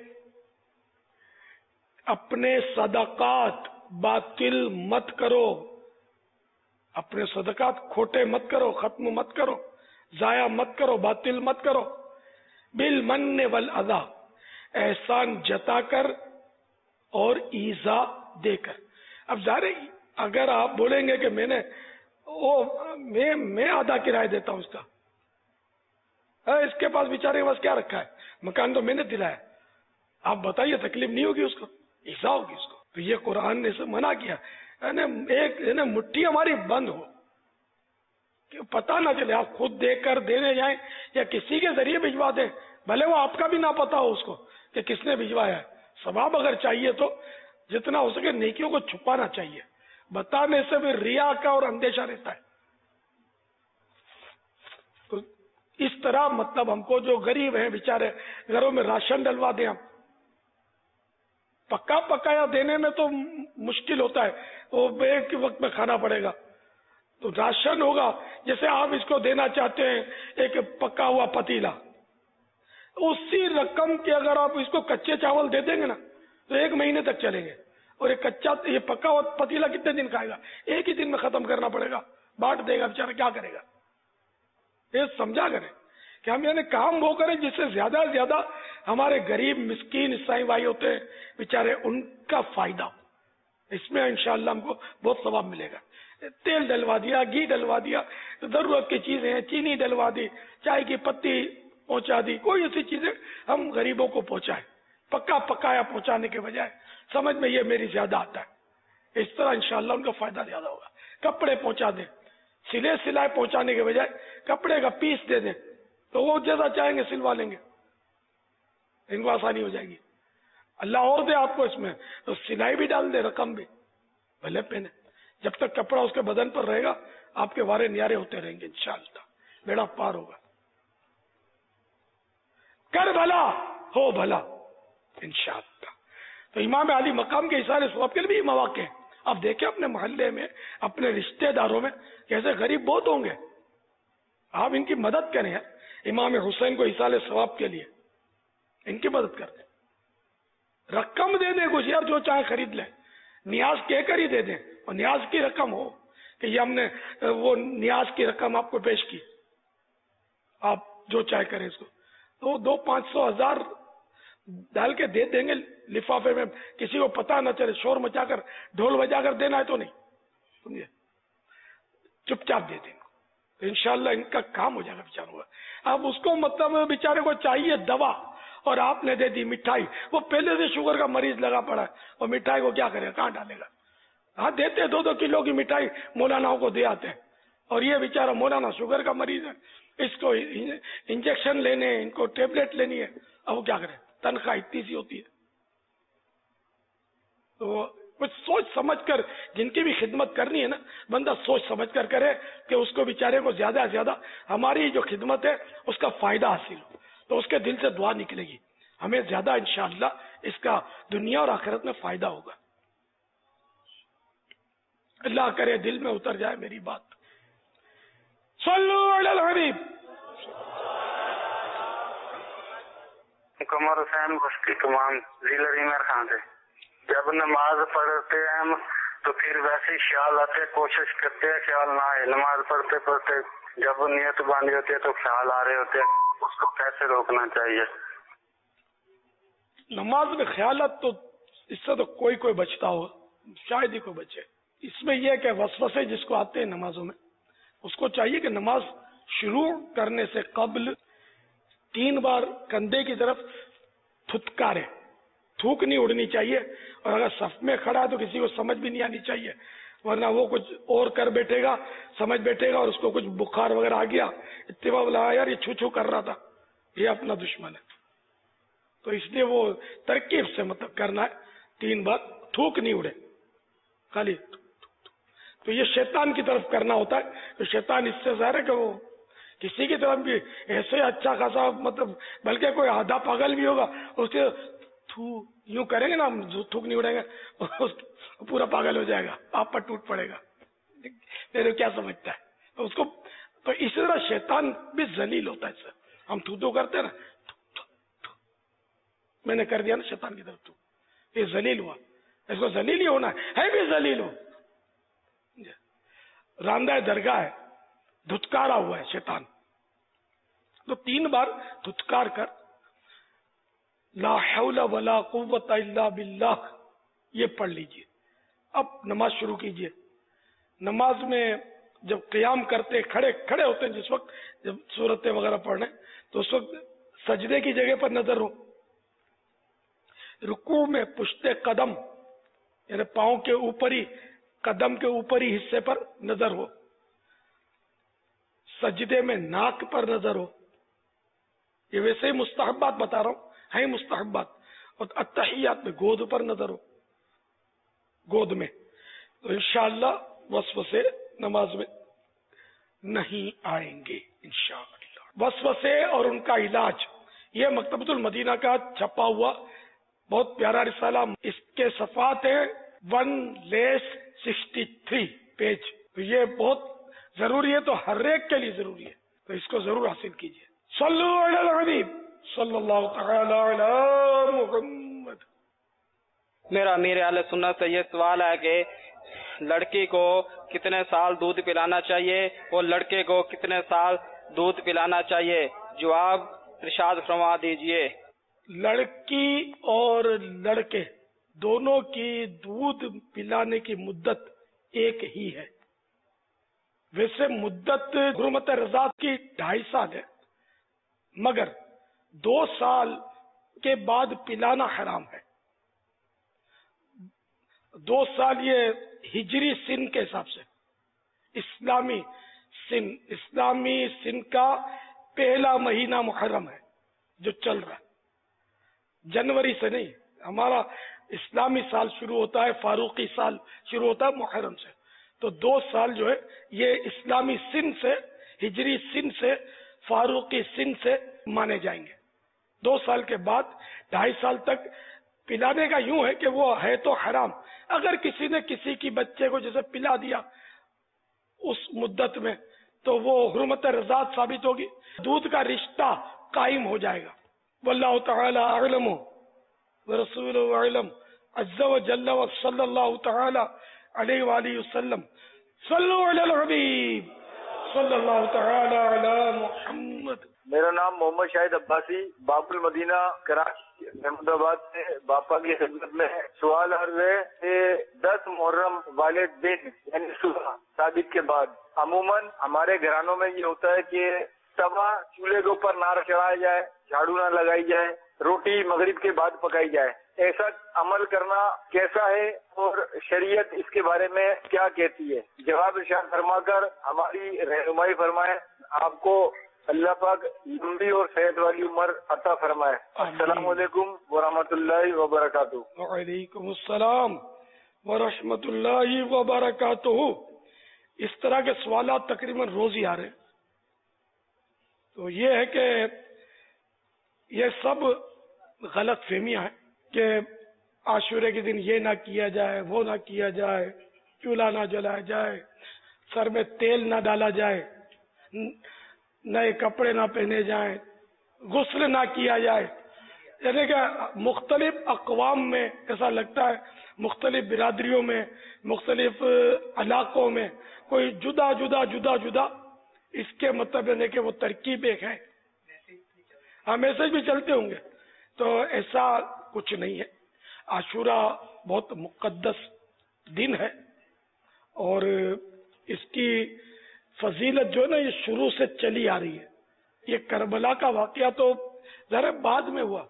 Speaker 1: اپنے صدقات باطل مت کرو، اپنے صدقات کھوٹے مت کرو، ختم مت کرو، ضائع مت کرو، باطل مت کرو. بالمن والاذى، احسان جتا کر اور ایذا دے کر. اب ظاہر ہے اگر آپ بولیں گے کہ میں نے وہ میں میں آدھا کرایہ دیتا ہوں اس کا، اس کے پاس بیچارے کے پاس کیا رکھا ہے، مکان تو میں نے دلایا، آپ بتائیے تکلیف نہیں ہوگی اس کو، ایسا ہوگی اس کو. تو یہ قرآن نے اسے منع کیا، یعنی ایک یعنی مٹھی ہماری بند ہو کہ پتہ نہ چلے، آپ خود دے کر دینے جائیں یا کسی کے ذریعے بھجوا دیں، بھلے وہ آپ کا بھی نہ پتا ہو اس کو کہ کس نے بھجوایا ہے. ثواب اگر چاہیے تو جتنا ہو سکے نیکیوں کو چھپانا چاہیے، بتانے سے بھی ریا کا اور اندیشہ رہتا ہے. تو اس طرح مطلب ہم کو جو غریب ہیں بیچارے، گھروں میں راشن ڈلوا دیں. ہم پکا پکایا دینے میں تو مشکل ہوتا ہے، وہ ایک وقت میں کھانا پڑے گا. تو راشن ہوگا، جیسے آپ اس کو دینا چاہتے ہیں ایک پکا ہوا پتیلا، اسی رقم کے اگر آپ اس کو کچے چاول دے دیں گے نا تو ایک مہینے تک چلیں گے. اور یہ کچا یہ پکا ہوا پتیلا کتنے دن کھائے گا؟ ایک ہی دن میں ختم کرنا پڑے گا، بانٹ دے گا بیچارہ، کیا کرے گا؟ یہ سمجھا کریں کہ ہم یعنی کام وہ کریں جس سے زیادہ سے زیادہ ہمارے غریب مسکین عیسائی بھائی ہوتے ہیں بیچارے، ان کا فائدہ ہو. اس میں انشاءاللہ ہم کو بہت ثواب ملے گا. تیل ڈلوا دیا، گھی ڈلوا دیا، ضرورت کی چیزیں ہیں، چینی ڈلوا دی، چائے کی پتی پہنچا دی، کوئی ایسی چیزیں ہم غریبوں کو پہنچائیں، پکا پکایا پہنچانے کے بجائے سمجھ میں یہ میری زیادہ آتا ہے. اس طرح انشاءاللہ ان کا فائدہ زیادہ ہوگا. کپڑے پہنچا دیں، سلے سلائے پہنچانے کے بجائے کپڑے کا پیس دے دیں تو وہ جیسا چاہیں گے سلوا لیں گے، ان کو آسانی ہو جائے گی. اللہ اور دے آپ کو اس میں تو سلائی بھی ڈال دے، رقم بھی بھلے پہنے، جب تک کپڑا اس کے بدن پر رہے گا آپ کے وارے نیارے ہوتے رہیں گے، انشاءاللہ بیڑا پار ہوگا. کر بھلا ہو بھلا انشاءاللہ. تو امام علی مقام کے اشارے ثواب کے لیے بھی مواقع ہیں. آپ دیکھیں اپنے محلے میں، اپنے رشتہ داروں میں کیسے غریب بہت ہوں گے، آپ ان کی مدد کریں. امام حسین کو اصال ثواب کے لیے ان کی مدد کر دیں، رقم دے دیں کچھ، یار جو چاہے خرید لیں، نیاز کہہ کر ہی دے دیں، اور نیاز کی رقم ہو کہ یہ ہم نے وہ نیاز کی رقم آپ کو پیش کی، آپ جو چاہے کریں اس کو. تو دو پانچ سو ہزار ڈال کے دے دیں گے لفافے میں، کسی کو پتہ نہ چلے، شور مچا کر ڈھول بجا کر دینا ہے تو نہیں، سمجھے، چپ چاپ دے دیں تو انشاءاللہ ان کا کام ہو جائے گا بیچاروں کا. اب اس کو مطلب بیچارے کو چاہیے دوا اور آپ نے دے دی مٹھائی، وہ پہلے سے شوگر کا مریض لگا پڑا ہے، اور مٹھائی کو کیا کرے گا، کہاں ڈالے گا؟ ہاں دیتے دو دو کلو کی مٹھائی مولاناؤں کو دے آتے ہیں، اور یہ بیچارہ مولانا شوگر کا مریض ہے، اس کو انجیکشن لینے، ان کو ٹیبلٹ لینی ہے، اب وہ کیا کرے، تنخواہ اتنی سی ہوتی ہے. تو کچھ سوچ سمجھ کر جن کی بھی خدمت کرنی ہے نا، بندہ سوچ سمجھ کر کرے کہ اس کو بیچارے کو زیادہ سے زیادہ ہماری جو خدمت ہے اس کا فائدہ حاصل ہو، تو اس کے دل سے دعا نکلے گی، ہمیں زیادہ انشاءاللہ اس کا دنیا اور آخرت میں فائدہ ہوگا. اللہ کرے دل میں اتر جائے میری بات. صلو علی الحبیب.
Speaker 10: قمر حسین بستی تمام ضلع ریمیر خان سے. جب نماز پڑھتے ہیں ہم تو پھر ویسے ہی خیال آتے، کوشش کرتے ہیں خیال نہ آئے، نماز پڑھتے پڑھتے جب نیت باندھی ہوتی ہے تو خیال آ رہے ہوتے ہیں، اس کو کیسے روکنا چاہیے؟
Speaker 1: نماز میں خیالات تو اس سے تو کوئی کوئی بچتا ہو، شاید ہی کوئی بچے. اس میں یہ کہ وسوسے جس کو آتے ہیں نمازوں میں، اس کو چاہیے کہ نماز شروع کرنے سے قبل تین بار کندھے کی طرف تھتکارے، تھوک نہیں اڑنی چاہیے. اور اگر صف میں کھڑا ہے تو کسی کو سمجھ بھی نہیں آنی چاہیے، ورنہ وہ کچھ اور کر بیٹھے گا، سمجھ بیٹھے گا اور اس کو کچھ بخار وغیرہ آ گیا، اتباع بولا یار یہ چھو چھو کر رہا تھا، یہ اپنا دشمن ہے. تو اس لیے وہ ترکیب سے مطلب کرنا ہے، تین بار تھوک نہیں اڑے خالی. تو یہ شیطان کی طرف کرنا ہوتا ہے. تو شیطان اس سے ظاہر ہے کہ وہ کسی کی طرف بھی ایسے اچھا خاصا مطلب بلکہ کوئی آدھا پاگل بھی ہوگا اس کے تھو یوں کریں گے نا، ہم تھوک نہیں اڑیں گے، پورا پاگل ہو جائے گا، آپ پر ٹوٹ پڑے گا، میرے کیا سمجھتا ہے. تو اس کو تو اسی طرح شیطان بھی ذلیل ہوتا ہے. سر ہم تھو تو کرتے ہیں نا، میں نے کر دیا نا شیطان کی طرف، تو یہ ذلیل ہوا. اس کو ذلیل ہی ہونا ہے بھی ذلیل ہو. راندہ درگاہ ہے، دھتکارا ہوا ہے شیطان، تو تین بار دھتکار کر لا حول ولا قوت الا باللہ یہ پڑھ لیجئے. اب نماز شروع کیجئے. نماز میں جب قیام کرتے کھڑے کھڑے ہوتے ہیں، جس وقت جب سورتیں وغیرہ پڑھنے، تو اس وقت سجدے کی جگہ پر نظر ہو. رکوع میں پشت قدم یعنی پاؤں کے اوپری قدم کے اوپری حصے پر نظر ہو. سجدے میں ناک پر نظر ہو. یہ ویسے ہی مستحبات بتا رہا ہوں، ہے مستحبات. اور التحیات میں گود پر نظر ہو، گود میں. تو انشاءاللہ وسوسے نماز میں نہیں آئیں گے انشاءاللہ. وسوسے اور ان کا علاج، یہ مکتبۃ المدینہ کا چھپا ہوا بہت پیارا رسالہ. اس کے صفحات ہیں one less sixty three page. تو یہ بہت ضروری ہے، تو ہر ایک کے لیے ضروری ہے، تو اس کو ضرور حاصل کیجیے. صلو علی الحبیب صلی اللہ تعالی علی محمد.
Speaker 11: میرا امیر اہل سنت سے یہ سوال ہے کہ لڑکی کو کتنے سال دودھ پلانا چاہیے اور لڑکے کو کتنے سال دودھ پلانا چاہیے؟ جواب ارشاد فرما دیجئے.
Speaker 1: لڑکی اور لڑکے دونوں کی دودھ پلانے کی مدت ایک ہی ہے. ویسے مدت حرمت رضاعت کی ڈھائی سال ہے، مگر دو سال کے بعد پلانا حرام ہے. دو سال یہ ہجری سن کے حساب سے، اسلامی سن اسلامی سن کا پہلا مہینہ محرم ہے جو چل رہا ہے، جنوری سے نہیں. ہمارا اسلامی سال شروع ہوتا ہے، فاروقی سال شروع ہوتا ہے محرم سے. تو دو سال جو ہے یہ اسلامی سن سے، ہجری سن سے، فاروقی سن سے مانے جائیں گے. دو سال کے بعد ڈھائی سال تک پلانے کا یوں ہے کہ وہ ہے تو حرام. اگر کسی نے کسی کی بچے کو جیسے پلا دیا اس مدت میں تو وہ حرمت رضاعت ثابت ہوگی، دودھ کا رشتہ قائم ہو جائے گا. واللہ تعالی اعلم ورسولہ اعلم عز وجل وصلی اللہ تعالی علیہ وآلہ وسلم. صلو علی الحبیب صلی اللہ تعالی علی محمد.
Speaker 12: میرا نام محمد شاہد عباسی، باب المدینہ کراچی احمد آباد سے باپا کی خدمت میں ہے. سوال عرض ہے کہ دس محرم والد دن یعنی صبح صادق کے بعد عموماً ہمارے گھرانوں میں یہ ہوتا ہے کہ توا چولہے کے اوپر نہ چڑھایا جائے، جھاڑو نہ لگائی جائے، روٹی مغرب کے بعد پکائی جائے. ایسا عمل کرنا کیسا ہے اور شریعت اس کے بارے میں کیا کہتی ہے؟ جواب ارشاد فرما کر ہماری رہنمائی فرمائے. آپ کو اللہ پاک لمبی اور صحت والی عمر عطا فرمائے. السلام علیکم ورحمۃ اللہ وبرکاتہ.
Speaker 1: وعلیکم السلام ورحمۃ اللہ وبرکاتہ. اس طرح کے سوالات تقریباً روز ہی آ رہے ہیں. تو یہ ہے کہ یہ سب غلط فہمیاں ہیں کہ عاشورے کے دن یہ نہ کیا جائے، وہ نہ کیا جائے، چولہا نہ جلایا جائے، سر میں تیل نہ ڈالا جائے، نئے کپڑے نہ پہنے جائیں، غسل نہ کیا جائے. یعنی کہ مختلف اقوام میں ایسا لگتا ہے مختلف برادریوں میں مختلف علاقوں میں کوئی جدا جدا جدا جدا اس کے مطلب ہے کہ وہ ترکیب ایک ہے. ہاں میسج بھی چلتے ہوں گے, تو ایسا کچھ نہیں ہے. عاشورہ بہت مقدس دن ہے اور اس کی فضیلت جو ہے نا یہ شروع سے چلی آ رہی ہے. یہ کربلا کا واقعہ تو ذرا بعد میں ہوا,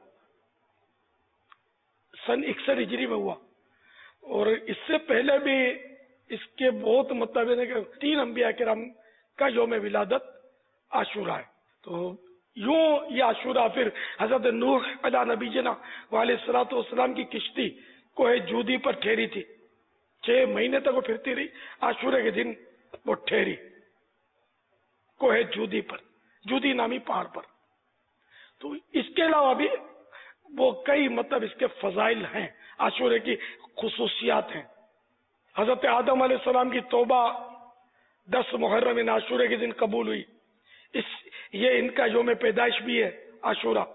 Speaker 1: سن اکسٹھ ہجری میں ہوا, اور اس سے پہلے بھی اس کے بہت مطلب ہے کہ تین انبیاء کرام کا یوم ولادت عاشورہ ہے. تو یوں یہ عاشورہ پھر حضرت نوح علیہ نبی جنا علیہ الصلوۃ والسلام کی کشتی کوہ جودی پر ٹھہری تھی, چھ مہینے تک وہ پھرتی رہی, عاشورہ کے دن وہ ٹھہری کوہ جودی پر, جودی نامی پہاڑ پر. تو اس کے علاوہ بھی وہ کئی مطلب اس کے فضائل ہیں, عاشورے کی خصوصیات ہیں. حضرت آدم علیہ السلام کی توبہ دس محرم ان عاشورے کے دن قبول ہوئی. اس یہ ان کا یوم پیدائش بھی ہے عاشورہ,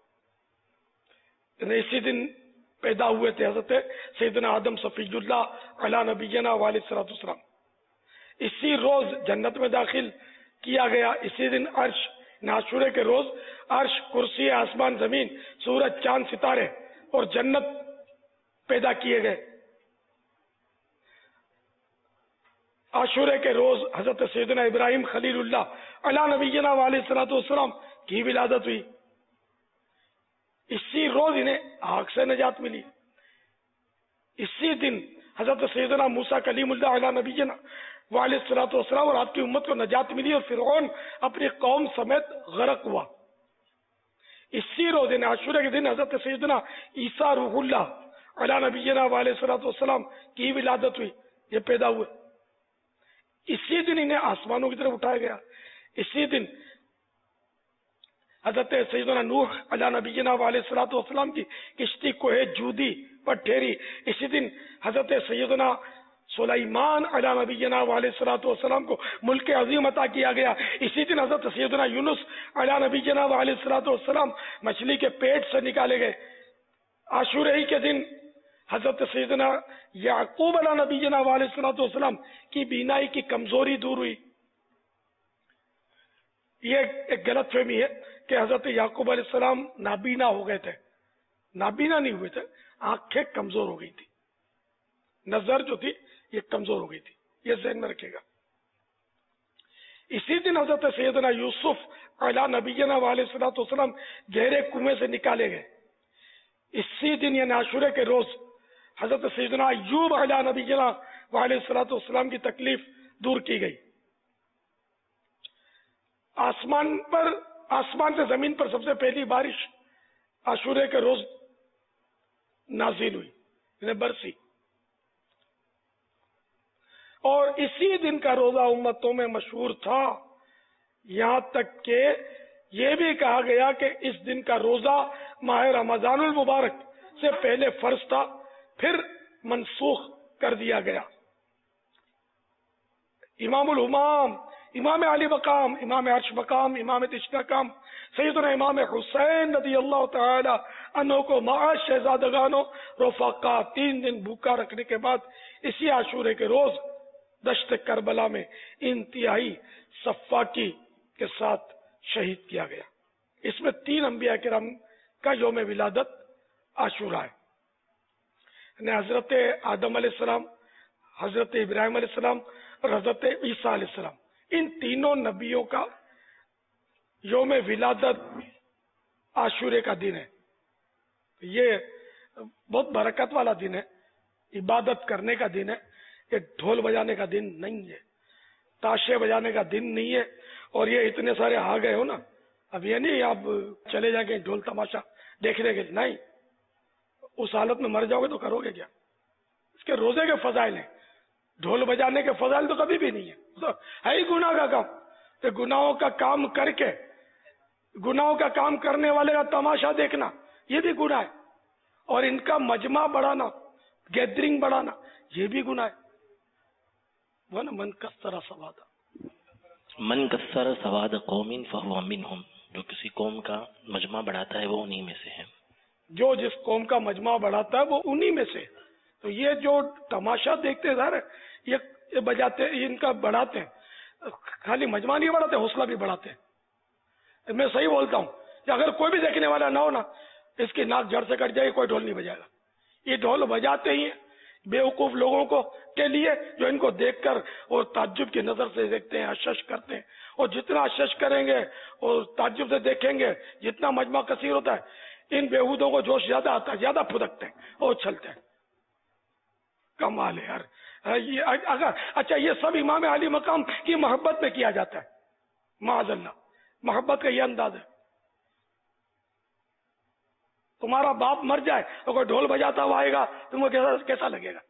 Speaker 1: اسی دن پیدا ہوئے تھے حضرت سیدنا آدم صفی اللہ علی نبینا علیہ الصلوۃ والسلام. اسی روز جنت میں داخل کیا گیا. اسی دن عرش, عاشورے کے روز عرش, کرسی, آسمان, زمین, سورج, چاند, ستارے اور جنت پیدا کیے گئے. عاشورے کے روز حضرت سیدنا ابراہیم خلیل اللہ علی نبینا علیہ الصلوۃ والسلام کی ولادت ہوئی. اسی روز انہیں آگ سے نجات ملی. اسی دن حضرت سیدنا موسیٰ کلیم اللہ علی نبینا علیہ الصلوۃ والسلام اور آپ کی امت کو نجات ملی اور فرعون اپنی قوم سمیت غرق ہوا. اسی روز انہیں عاشورہ کے دن حضرت سیدنا عیسیٰ روح اللہ علی نبینا علیہ الصلوۃ والسلام کی ولادت ہوئی, یہ پیدا ہوئے. اسی دن انہیں آسمانوں کی طرف اٹھایا گیا. اسی دن حضرت سیدنا نوح علیہ نبینا علیہ الصلوۃ والسلام کی کشتی کوہ جودی پر ٹھہری. اسی دن حضرت سیدنا سلیمان علیہ نبینا علیہ الصلوۃ والسلام کو ملک عظیم عطا کیا گیا. اسی دن حضرت سیدنا یونس علیہ نبینا علیہ الصلوۃ والسلام مچھلی کے پیٹ سے نکالے گئے. عاشورہ ہی کے دن حضرت سیدنا یعقوب علیہ نبینا علیہ الصلوۃ والسلام کی بینائی کی کمزوری دور ہوئی. یہ ایک غلط فہمی ہے کہ حضرت یعقوب علیہ السلام نابینا ہو گئے تھے. نابینا نہیں ہوئے تھے, آنکھیں کمزور ہو گئی تھی, نظر جو تھی یہ کمزور ہو گئی تھی, یہ ذہن میں رکھے گا. اسی دن حضرت سیدنا یوسف علیہ نبینا علیہ الصلوۃ والسلام گہرے کنویں سے نکالے گئے. اسی دن یعنی عاشورہ کے روز حضرت سیدنا ایوب علیہ نبینا علیہ الصلوۃ والسلام کی تکلیف دور کی گئی. آسمان پر آسمان سے زمین پر سب سے پہلی بارش عاشورہ کے روز نازل ہوئی, یعنی برسی. اور اسی دن کا روزہ امتوں میں مشہور تھا, یہاں تک کہ یہ بھی کہا گیا کہ اس دن کا روزہ ماہ رمضان المبارک سے پہلے فرض تھا, پھر منسوخ کر دیا گیا. امام الامام, امام علی مقام, امام عرش مقام, امام تشنا کام سیدنا امام حسین رضی اللہ تعالی عنہ کو مع شہزادگانوں رفقا تین دن بھوکا رکھنے کے بعد اسی عاشورے کے روز دشت کربلا میں انتہائی صفاقی کے ساتھ شہید کیا گیا. اس میں تین انبیاء کرام کا یوم ولادت عاشورہ ہے. حضرت آدم علیہ السلام, حضرت ابراہیم علیہ السلام اور حضرت عیسیٰ علیہ السلام, ان تینوں نبیوں کا یوم ولادت عاشورے کا دن ہے. یہ بہت برکت والا دن ہے, عبادت کرنے کا دن ہے. یہ ڈھول بجانے کا دن نہیں ہے, تاشے بجانے کا دن نہیں ہے. اور یہ اتنے سارے آ گئے ہو نا, اب یہ نہیں آپ چلے جائیں گے ڈھول تماشا دیکھنے کے, نہیں, اس حالت میں مر جاؤ گے تو کرو گے کیا؟ اس کے روزے کے فضائل ہیں, ڈھول بجانے کے فضائل تو کبھی بھی نہیں ہے. تو ہے ہی گناہ کا کام. تو گناہوں کا کام کر کے گناہوں کا کام کرنے والے کا تماشا دیکھنا یہ بھی گناہ ہے, اور ان کا مجمع بڑھانا, گیدرنگ بڑھانا, یہ بھی گناہ ہے. وہ نا من کثر سواد
Speaker 13: من کثر سواد قوم فہو منہم, جو کسی قوم کا مجمع بڑھاتا ہے وہ انہی میں سے ہے.
Speaker 1: جو جس قوم کا مجمع بڑھاتا ہے وہ انہی میں سے. تو یہ جو تماشا دیکھتے ہیں ظاہر ہے یہ یہ بجاتے ان کا بڑھاتے ہیں، خالی مجمع نہیں بڑھاتے، حوصلہ بھی بڑھاتے ہیں۔ میں صحیح بولتا ہوں کہ اگر کوئی بھی دیکھنے والا نہ ہو نا، اس کی ناک جڑ سے کٹ جائے، کوئی ڈھول نہیں بجائے گا۔ یہ ڈھول بجاتے ہی ہیں بیوقوف لوگوں کو کے لیے جو ان کو دیکھ کر اور تعجب کی نظر سے دیکھتے ہیں، اشش کرتے ہیں، اور جتنا اشش کریں گے اور تعجب سے دیکھیں گے، جتنا مجمع کثیر ہوتا ہے، ان بیہودوں کو جوش زیادہ آتا ہے، زیادہ پھدکتے ہیں اور چھلتے ہیں۔ کمال ہے یار۔ اگر اچھا یہ سب امام علی مقام کی محبت میں کیا جاتا ہے، معاذ اللہ، محبت کا یہ انداز ہے۔ تمہارا باپ مر جائے اور کوئی ڈھول بجاتا ہوا آئے گا، تمہیں کیسا کیسا لگے گا؟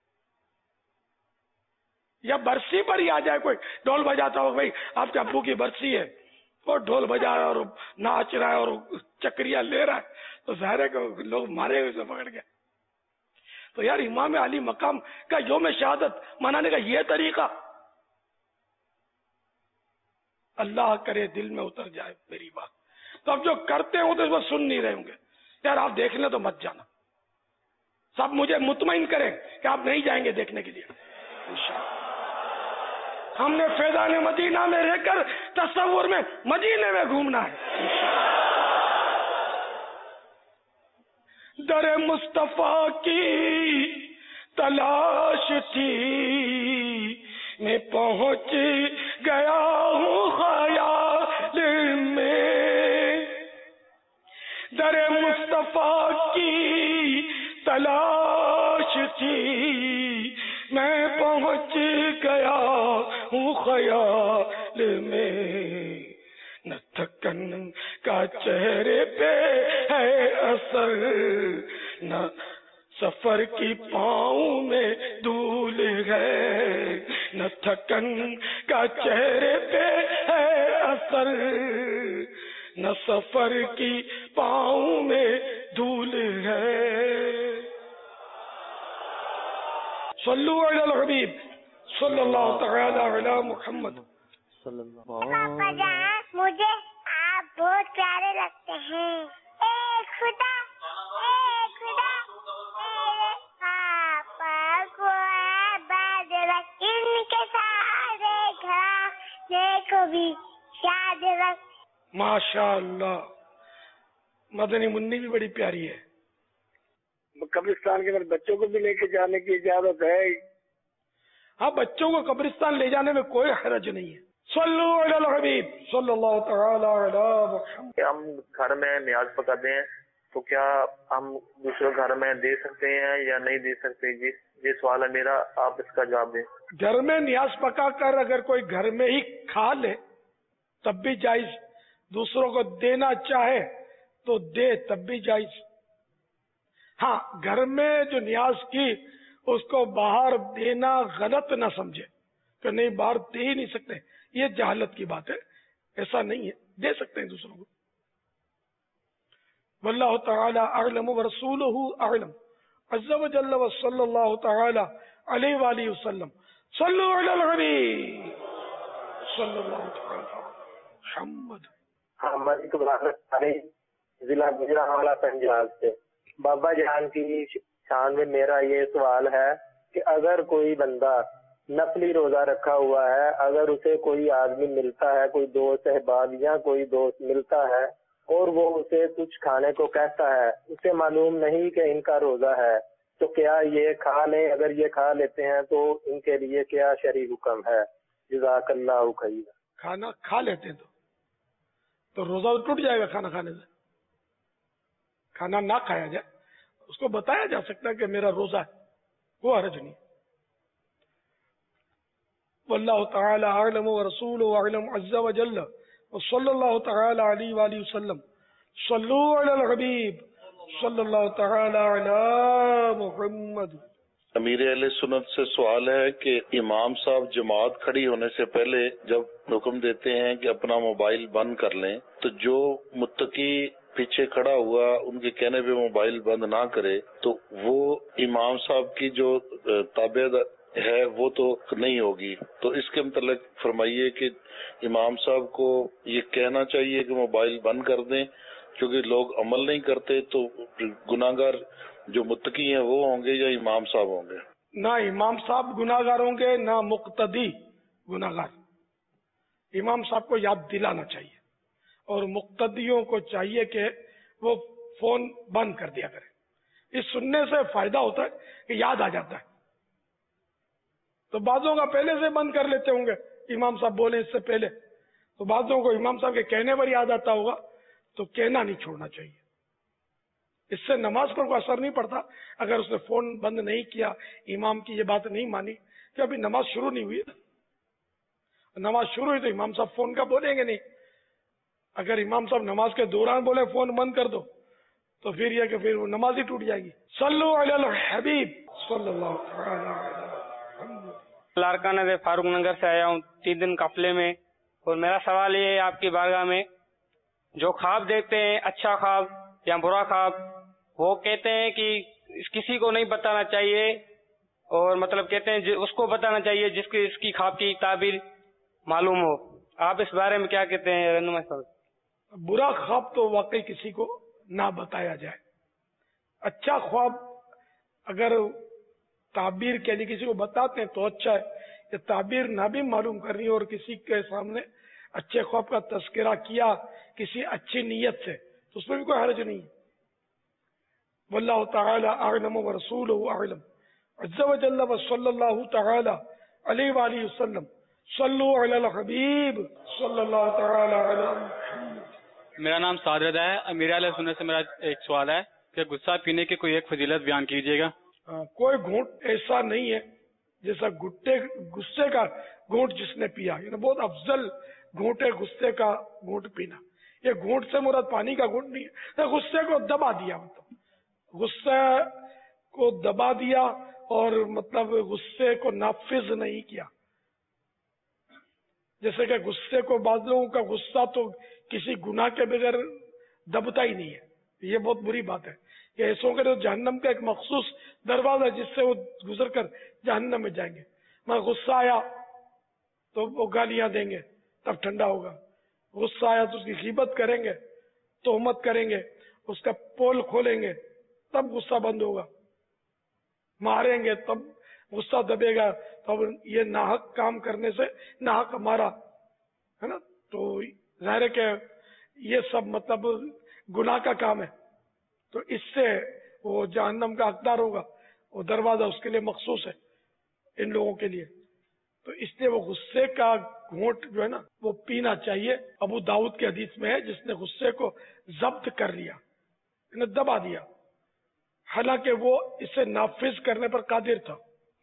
Speaker 1: یا برسی پر ہی آ جائے کوئی ڈھول بجاتا ہو، بھائی آپ کے ابو کی برسی ہے اور ڈھول بجا رہا ہے اور ناچ رہا ہے اور چکریاں لے رہا ہے، تو ظاہر ہے کہ لوگ مارے ہوئے سے پکڑ گئے۔ تو یار امام علی مقام کا یوم شہادت منانے کا یہ طریقہ، اللہ کرے دل میں اتر جائے میری بات۔ تو اب جو کرتے ہوں تو اس وقت سن نہیں رہے ہوں گے، یار آپ دیکھ لیں تو مت جانا، سب مجھے مطمئن کریں کہ آپ نہیں جائیں گے دیکھنے کے لیے انشاءاللہ۔ ہم نے فیضان مدینہ میں رہ کر تصور میں مدینے میں گھومنا ہے۔ در مصطفیٰ کی تلاش تھی، میں پہنچ گیا ہوں خیال میں، در مصطفیٰ کی تلاش تھی، میں پہنچ گیا ہوں خیال میں، نہ تھکن کا چہرے پہ ہے اثر، نہ سفر کی پاؤں میں دھول ہے، نہ تھکن کا چہرے پہ ہے اثر، نہ سفر کی پاؤں میں دھول ہے۔ صلو علی الحبیب صلی اللہ تعالی علی محمد صلی اللہ۔
Speaker 14: پاپا جان مجھے آپ بہت پیارے لگتے ہیں۔ اے خدا اے خدا میرے پاپا کو آباد رکھ، ان کے سارے گھرانے کو بھی شاد رکھ۔
Speaker 1: ماشاء اللہ، مدنی منی بھی بڑی پیاری ہے۔
Speaker 15: قبرستان کے اندر بچوں کو بھی لے کے جانے کی اجازت ہے؟
Speaker 1: ہاں، بچوں کو قبرستان لے جانے میں کوئی حرج نہیں ہے۔ صلو علی الحبیب صلی اللہ تعالی علی محمد۔
Speaker 3: ہم گھر میں نیاز پکاتے ہیں تو کیا ہم دوسرے گھر میں دے سکتے ہیں یا نہیں دے سکتے؟ جی یہ سوال ہے میرا، آپ اس کا جواب دیں۔
Speaker 1: گھر میں نیاز پکا کر اگر کوئی گھر میں ہی کھا لے تب بھی جائز، دوسروں کو دینا چاہے تو دے تب بھی جائز۔ ہاں، گھر میں جو نیاز کی اس کو باہر دینا غلط نہ سمجھے کہ نہیں باہر دے ہی نہیں سکتے، یہ جہالت کی بات ہے، ایسا نہیں ہے، دے سکتے ہیں دوسروں کو۔ واللہ تعالی اعلم ورسولہ اعلم عز وجل وصلی اللہ تعالی علیہ وآلہ وسلم۔ صلو علی الحبیب صلی اللہ تعالی محمد۔
Speaker 3: ہماری تمہارے ضلع گجرانوالہ پنجاب سے بابا جان کی شان میں میرا یہ سوال ہے کہ اگر کوئی بندہ نفلی روزہ رکھا ہوا ہے، اگر اسے کوئی آدمی ملتا ہے، کوئی دوست احباب یا کوئی دوست ملتا ہے اور وہ اسے کچھ کھانے کو کہتا ہے، اسے معلوم نہیں کہ ان کا روزہ ہے، تو کیا یہ کھا لیں؟ اگر یہ کھا لیتے ہیں تو ان کے لیے کیا شرعی حکم ہے؟ جزاک اللہ خیر۔
Speaker 1: کھانا کھا لیتے ہیں تو تو روزہ ٹوٹ جائے گا کھانا کھانے سے۔ کھانا نہ کھایا جائے، اس کو بتایا جا سکتا ہے کہ میرا روزہ ہے، وہ حرج نہیں۔ واللہ تعالی اعلم ورسولہ اعلم عز وجل وصلی اللہ تعالی علیہ وآلہ وسلم۔ صلو علی الحبیب صلی اللہ تعالی علی محمد۔
Speaker 16: امیر اہل سنت سے سوال ہے کہ امام صاحب جماعت کھڑی ہونے سے پہلے جب حکم دیتے ہیں کہ اپنا موبائل بند کر لیں، تو جو متقی پیچھے کھڑا ہوا ان کے کہنے پہ موبائل بند نہ کرے تو وہ امام صاحب کی جو تابع ہے وہ تو نہیں ہوگی۔ تو اس کے متعلق فرمائیے کہ امام صاحب کو یہ کہنا چاہیے کہ موبائل بند کر دیں، کیونکہ لوگ عمل نہیں کرتے تو گناہگار جو متقی ہیں وہ ہوں گے یا امام صاحب ہوں گے؟
Speaker 1: نہ امام صاحب گناہگار ہوں گے نہ مقتدی گناہگار. امام صاحب کو یاد دلانا چاہیے اور مقتدیوں کو چاہیے کہ وہ فون بند کر دیا کرے. اس سننے سے فائدہ ہوتا ہے کہ یاد آ جاتا ہے. تو بعضوں کا پہلے سے بند کر لیتے ہوں گے امام صاحب بولے اس سے پہلے, تو بعضوں کو امام صاحب کے کہنے پر یاد آتا ہوگا, تو کہنا نہیں چھوڑنا چاہیے. اس سے نماز پر کوئی اثر نہیں پڑتا. اگر اس نے فون بند نہیں کیا, امام کی یہ بات نہیں مانی کہ ابھی نماز شروع نہیں ہوئی, نماز شروع ہوئی تو امام صاحب فون کا بولیں گے نہیں. اگر امام صاحب نماز کے دوران بولے فون بند کر دو تو پھر یہ کہ پھر وہ نماز ہی ٹوٹ جائے گی. صلو علی الحبیب صلی اللہ علیہ وسلم.
Speaker 11: لارکانہ سے فاروق نگر سے آیا ہوں تین دن قافلے میں, اور میرا سوال یہ ہے آپ کی بارگاہ میں, جو خواب دیکھتے ہیں اچھا خواب یا برا خواب, وہ کہتے ہیں کہ کسی کو نہیں بتانا چاہیے, اور مطلب کہتے ہیں اس کو بتانا چاہیے جس کی اس کی خواب کی تعبیر معلوم ہو. آپ اس بارے میں کیا کہتے ہیں رہنمائی صاحب؟
Speaker 1: برا خواب تو واقعی کسی کو نہ بتایا جائے. اچھا خواب اگر تعبیر کے لیے کسی کو بتاتے ہیں تو اچھا ہے. یہ تعبیر نہ بھی معلوم کرنی اور کسی کے سامنے اچھے خواب کا تذکرہ کیا کسی اچھی نیت سے تو اس میں بھی کوئی حرج نہیں ہے. واللہ تعالی اعلم ورسولہ اعلم عز وجل وصلی اللہ تعالی علیہ وآلہ وسلم. صلو علی الحبیب صلی اللہ تعالی علی محمد.
Speaker 17: میرا نام سعادت ہے. امیر اہل سنت سے میرا ایک سوال ہے کہ غصہ پینے کی کوئی ایک فضیلت بیان کیجیے گا.
Speaker 1: کوئی گھونٹ ایسا نہیں ہے جیسا گھٹے غصے کا گھونٹ جس نے پیا, یعنی بہت افضل گھونٹ ہے غصے کا گھونٹ پینا. یہ گھونٹ سے مراد پانی کا گھونٹ نہیں ہے, غصے کو دبا دیا, مطلب غصے کو دبا دیا اور مطلب غصے کو نافذ نہیں کیا. جیسے کہ غصے کو, بعض لوگوں کا غصہ تو کسی گناہ کے بغیر دبتا ہی نہیں ہے. یہ بہت بری بات ہے کہ ایسوں کے تو جہنم کا ایک مخصوص دروازہ ہے جس سے وہ گزر کر جہنم میں جائیں گے. میں غصہ آیا تو وہ گالیاں دیں گے تب ٹھنڈا ہوگا, غصہ آیا تو اس کی غیبت کریں گے, تہمت کریں گے, اس کا پول کھولیں گے تب غصہ بند ہوگا, ماریں گے تب غصہ دبے گا. تو یہ ناحق کام کرنے سے ناحق ہمارا ہے نا, تو ظاہر ہے کہ یہ سب مطلب گناہ کا کام ہے, تو اس سے وہ جہنم کا حقدار ہوگا. وہ دروازہ اس کے لیے مخصوص ہے ان لوگوں کے لیے. تو اس لیے وہ غصے کا گھونٹ جو ہے نا وہ پینا چاہیے. ابو داؤد کے حدیث میں ہے جس نے غصے کو ضبط کر لیا, دبا دیا, حالانکہ وہ اسے نافذ کرنے پر قادر تھا,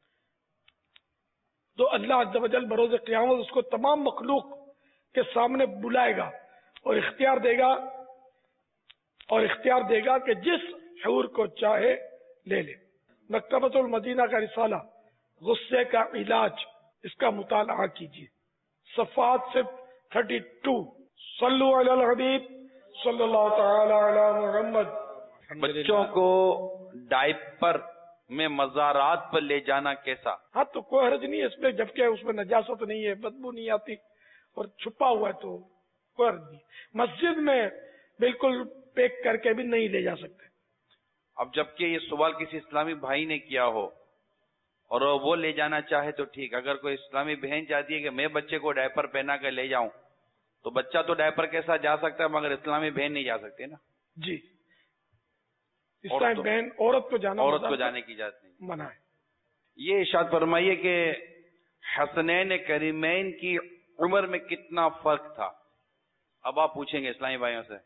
Speaker 1: تو اللہ عز و جل بروز قیامت اس کو تمام مخلوق کے سامنے بلائے گا اور اختیار دے گا اور اختیار دے گا کہ جس شعور کو چاہے لے لے. مکتبۃ المدینہ کا رسالہ غصے کا علاج, اس کا مطالعہ کیجیے, صفحات صرف تھرٹی ٹو. صلو علی الحبیب صلی اللہ تعالی علی محمد.
Speaker 18: بچوں کو ڈائپر میں مزارات پر لے جانا کیسا؟
Speaker 1: ہاں تو کوئی حرج نہیں ہے اس میں, جبکہ اس میں نجاست نہیں ہے, بدبو نہیں آتی اور چھپا ہوا ہے تو کوئی حرج نہیں. مسجد میں بالکل پیک کر کے بھی نہیں لے جا سکتے.
Speaker 18: اب جبکہ یہ سوال کسی اسلامی بھائی نے کیا ہو اور وہ لے جانا چاہے تو ٹھیک, اگر کوئی اسلامی بہن چاہتی ہے کہ میں بچے کو ڈائپر پہنا کے لے جاؤں تو بچہ تو ڈائپر کے ساتھ جا سکتا ہے مگر اسلامی بہن نہیں جا سکتے نا. جی,
Speaker 1: اسلامی بہن عورت کو جانا
Speaker 18: عورت کو جانے کی اجازت نہیں,
Speaker 1: منع ہے.
Speaker 18: یہ ارشاد فرمائیے کہ حسنین کریمین کی عمر میں کتنا فرق تھا؟ اب آپ پوچھیں گے اسلامی بھائیوں سے,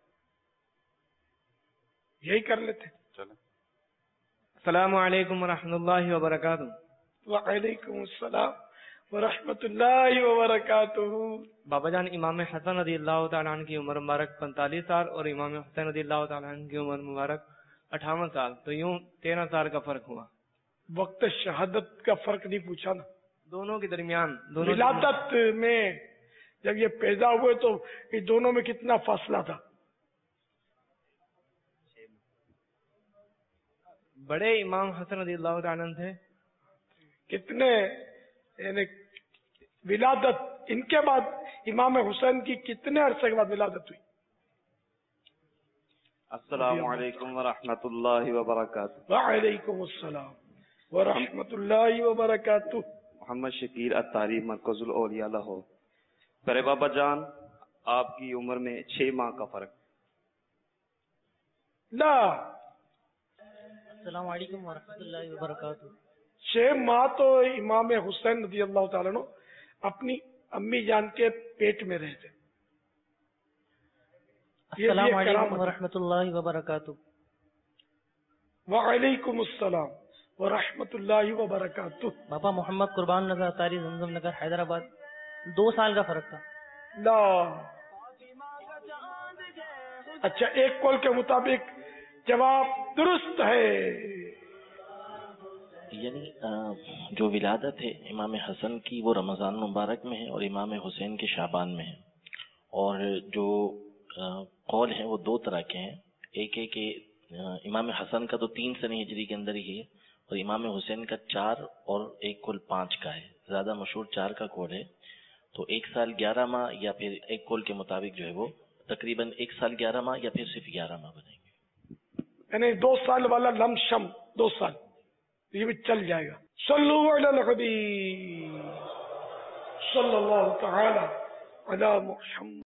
Speaker 1: یہی کر لیتے.
Speaker 18: چلیں.
Speaker 19: السلام علیکم ورحمۃ اللہ وبرکاتہ.
Speaker 1: وعلیکم السلام ورحمۃ اللہ وبرکاتہ.
Speaker 19: بابا جان, امام حسن رضی اللہ تعالیٰ عنہ کی عمر مبارک پینتالیس سال اور امام حسین رضی اللہ تعالیٰ عنہ کی عمر مبارک اٹھاون سال, تو یوں تیرہ سال کا فرق ہوا.
Speaker 1: وقت شہادت کا فرق نہیں پوچھا نا,
Speaker 19: دونوں کے درمیان, دونوں
Speaker 1: ولادت میں جب یہ پیدا ہوئے تو یہ دونوں میں کتنا فاصلہ تھا؟
Speaker 19: بڑے امام حسن رضی اللہ تعالیٰ عنہ تھے.
Speaker 1: کتنے یعنی ولادت ان کے بعد امام حسین کی کتنے عرصے کے بعد ولادت ہوئی؟
Speaker 20: السلام علیکم ورحمۃ اللہ وبرکاتہ.
Speaker 1: وعلیکم السلام ورحمۃ اللہ وبرکاتہ.
Speaker 20: محمد شکیر اتاری مرکز الاولیاء لاہور. پرے بابا جان آپ کی عمر میں چھ ماہ کا فرق.
Speaker 1: لا
Speaker 21: السلام علیکم ورحمۃ اللہ وبرکاتہ.
Speaker 1: چھ ماہ تو امام حسین رضی اللہ تعالیٰ عنہ اپنی امی جان کے پیٹ میں رہے تھے.
Speaker 21: السلام علیکم ورحمۃ اللہ وبرکاتہ.
Speaker 1: وعلیکم السلام ورحمۃ اللہ وبرکاتہ.
Speaker 21: باپا محمد قربان نگر اتاری زمزم نگر حیدرآباد. دو سال کا فرق تھا.
Speaker 1: لا اچھا ایک کال کے مطابق جواب درست ہے.
Speaker 13: یعنی جو ولادت ہے امام حسن کی وہ رمضان مبارک میں ہے اور امام حسین کے شعبان میں ہے. اور جو قول ہیں وہ دو طرح کے ہیں. ایک ہے کہ امام حسن کا تو تین سنہ ہجری کے اندر ہی ہے اور امام حسین کا چار اور ایک کل پانچ کا ہے. زیادہ مشہور چار کا قول ہے. تو ایک سال گیارہ ماہ یا پھر ایک قول کے مطابق جو ہے وہ تقریباً ایک سال گیارہ ماہ یا پھر صرف گیارہ ماہ بنیں گے.
Speaker 1: یعنی دو سال والا لم شم دو سال یہ بھی چل جائے گا. صلو علی الحبیب صلی اللہ تعالی علی محمد.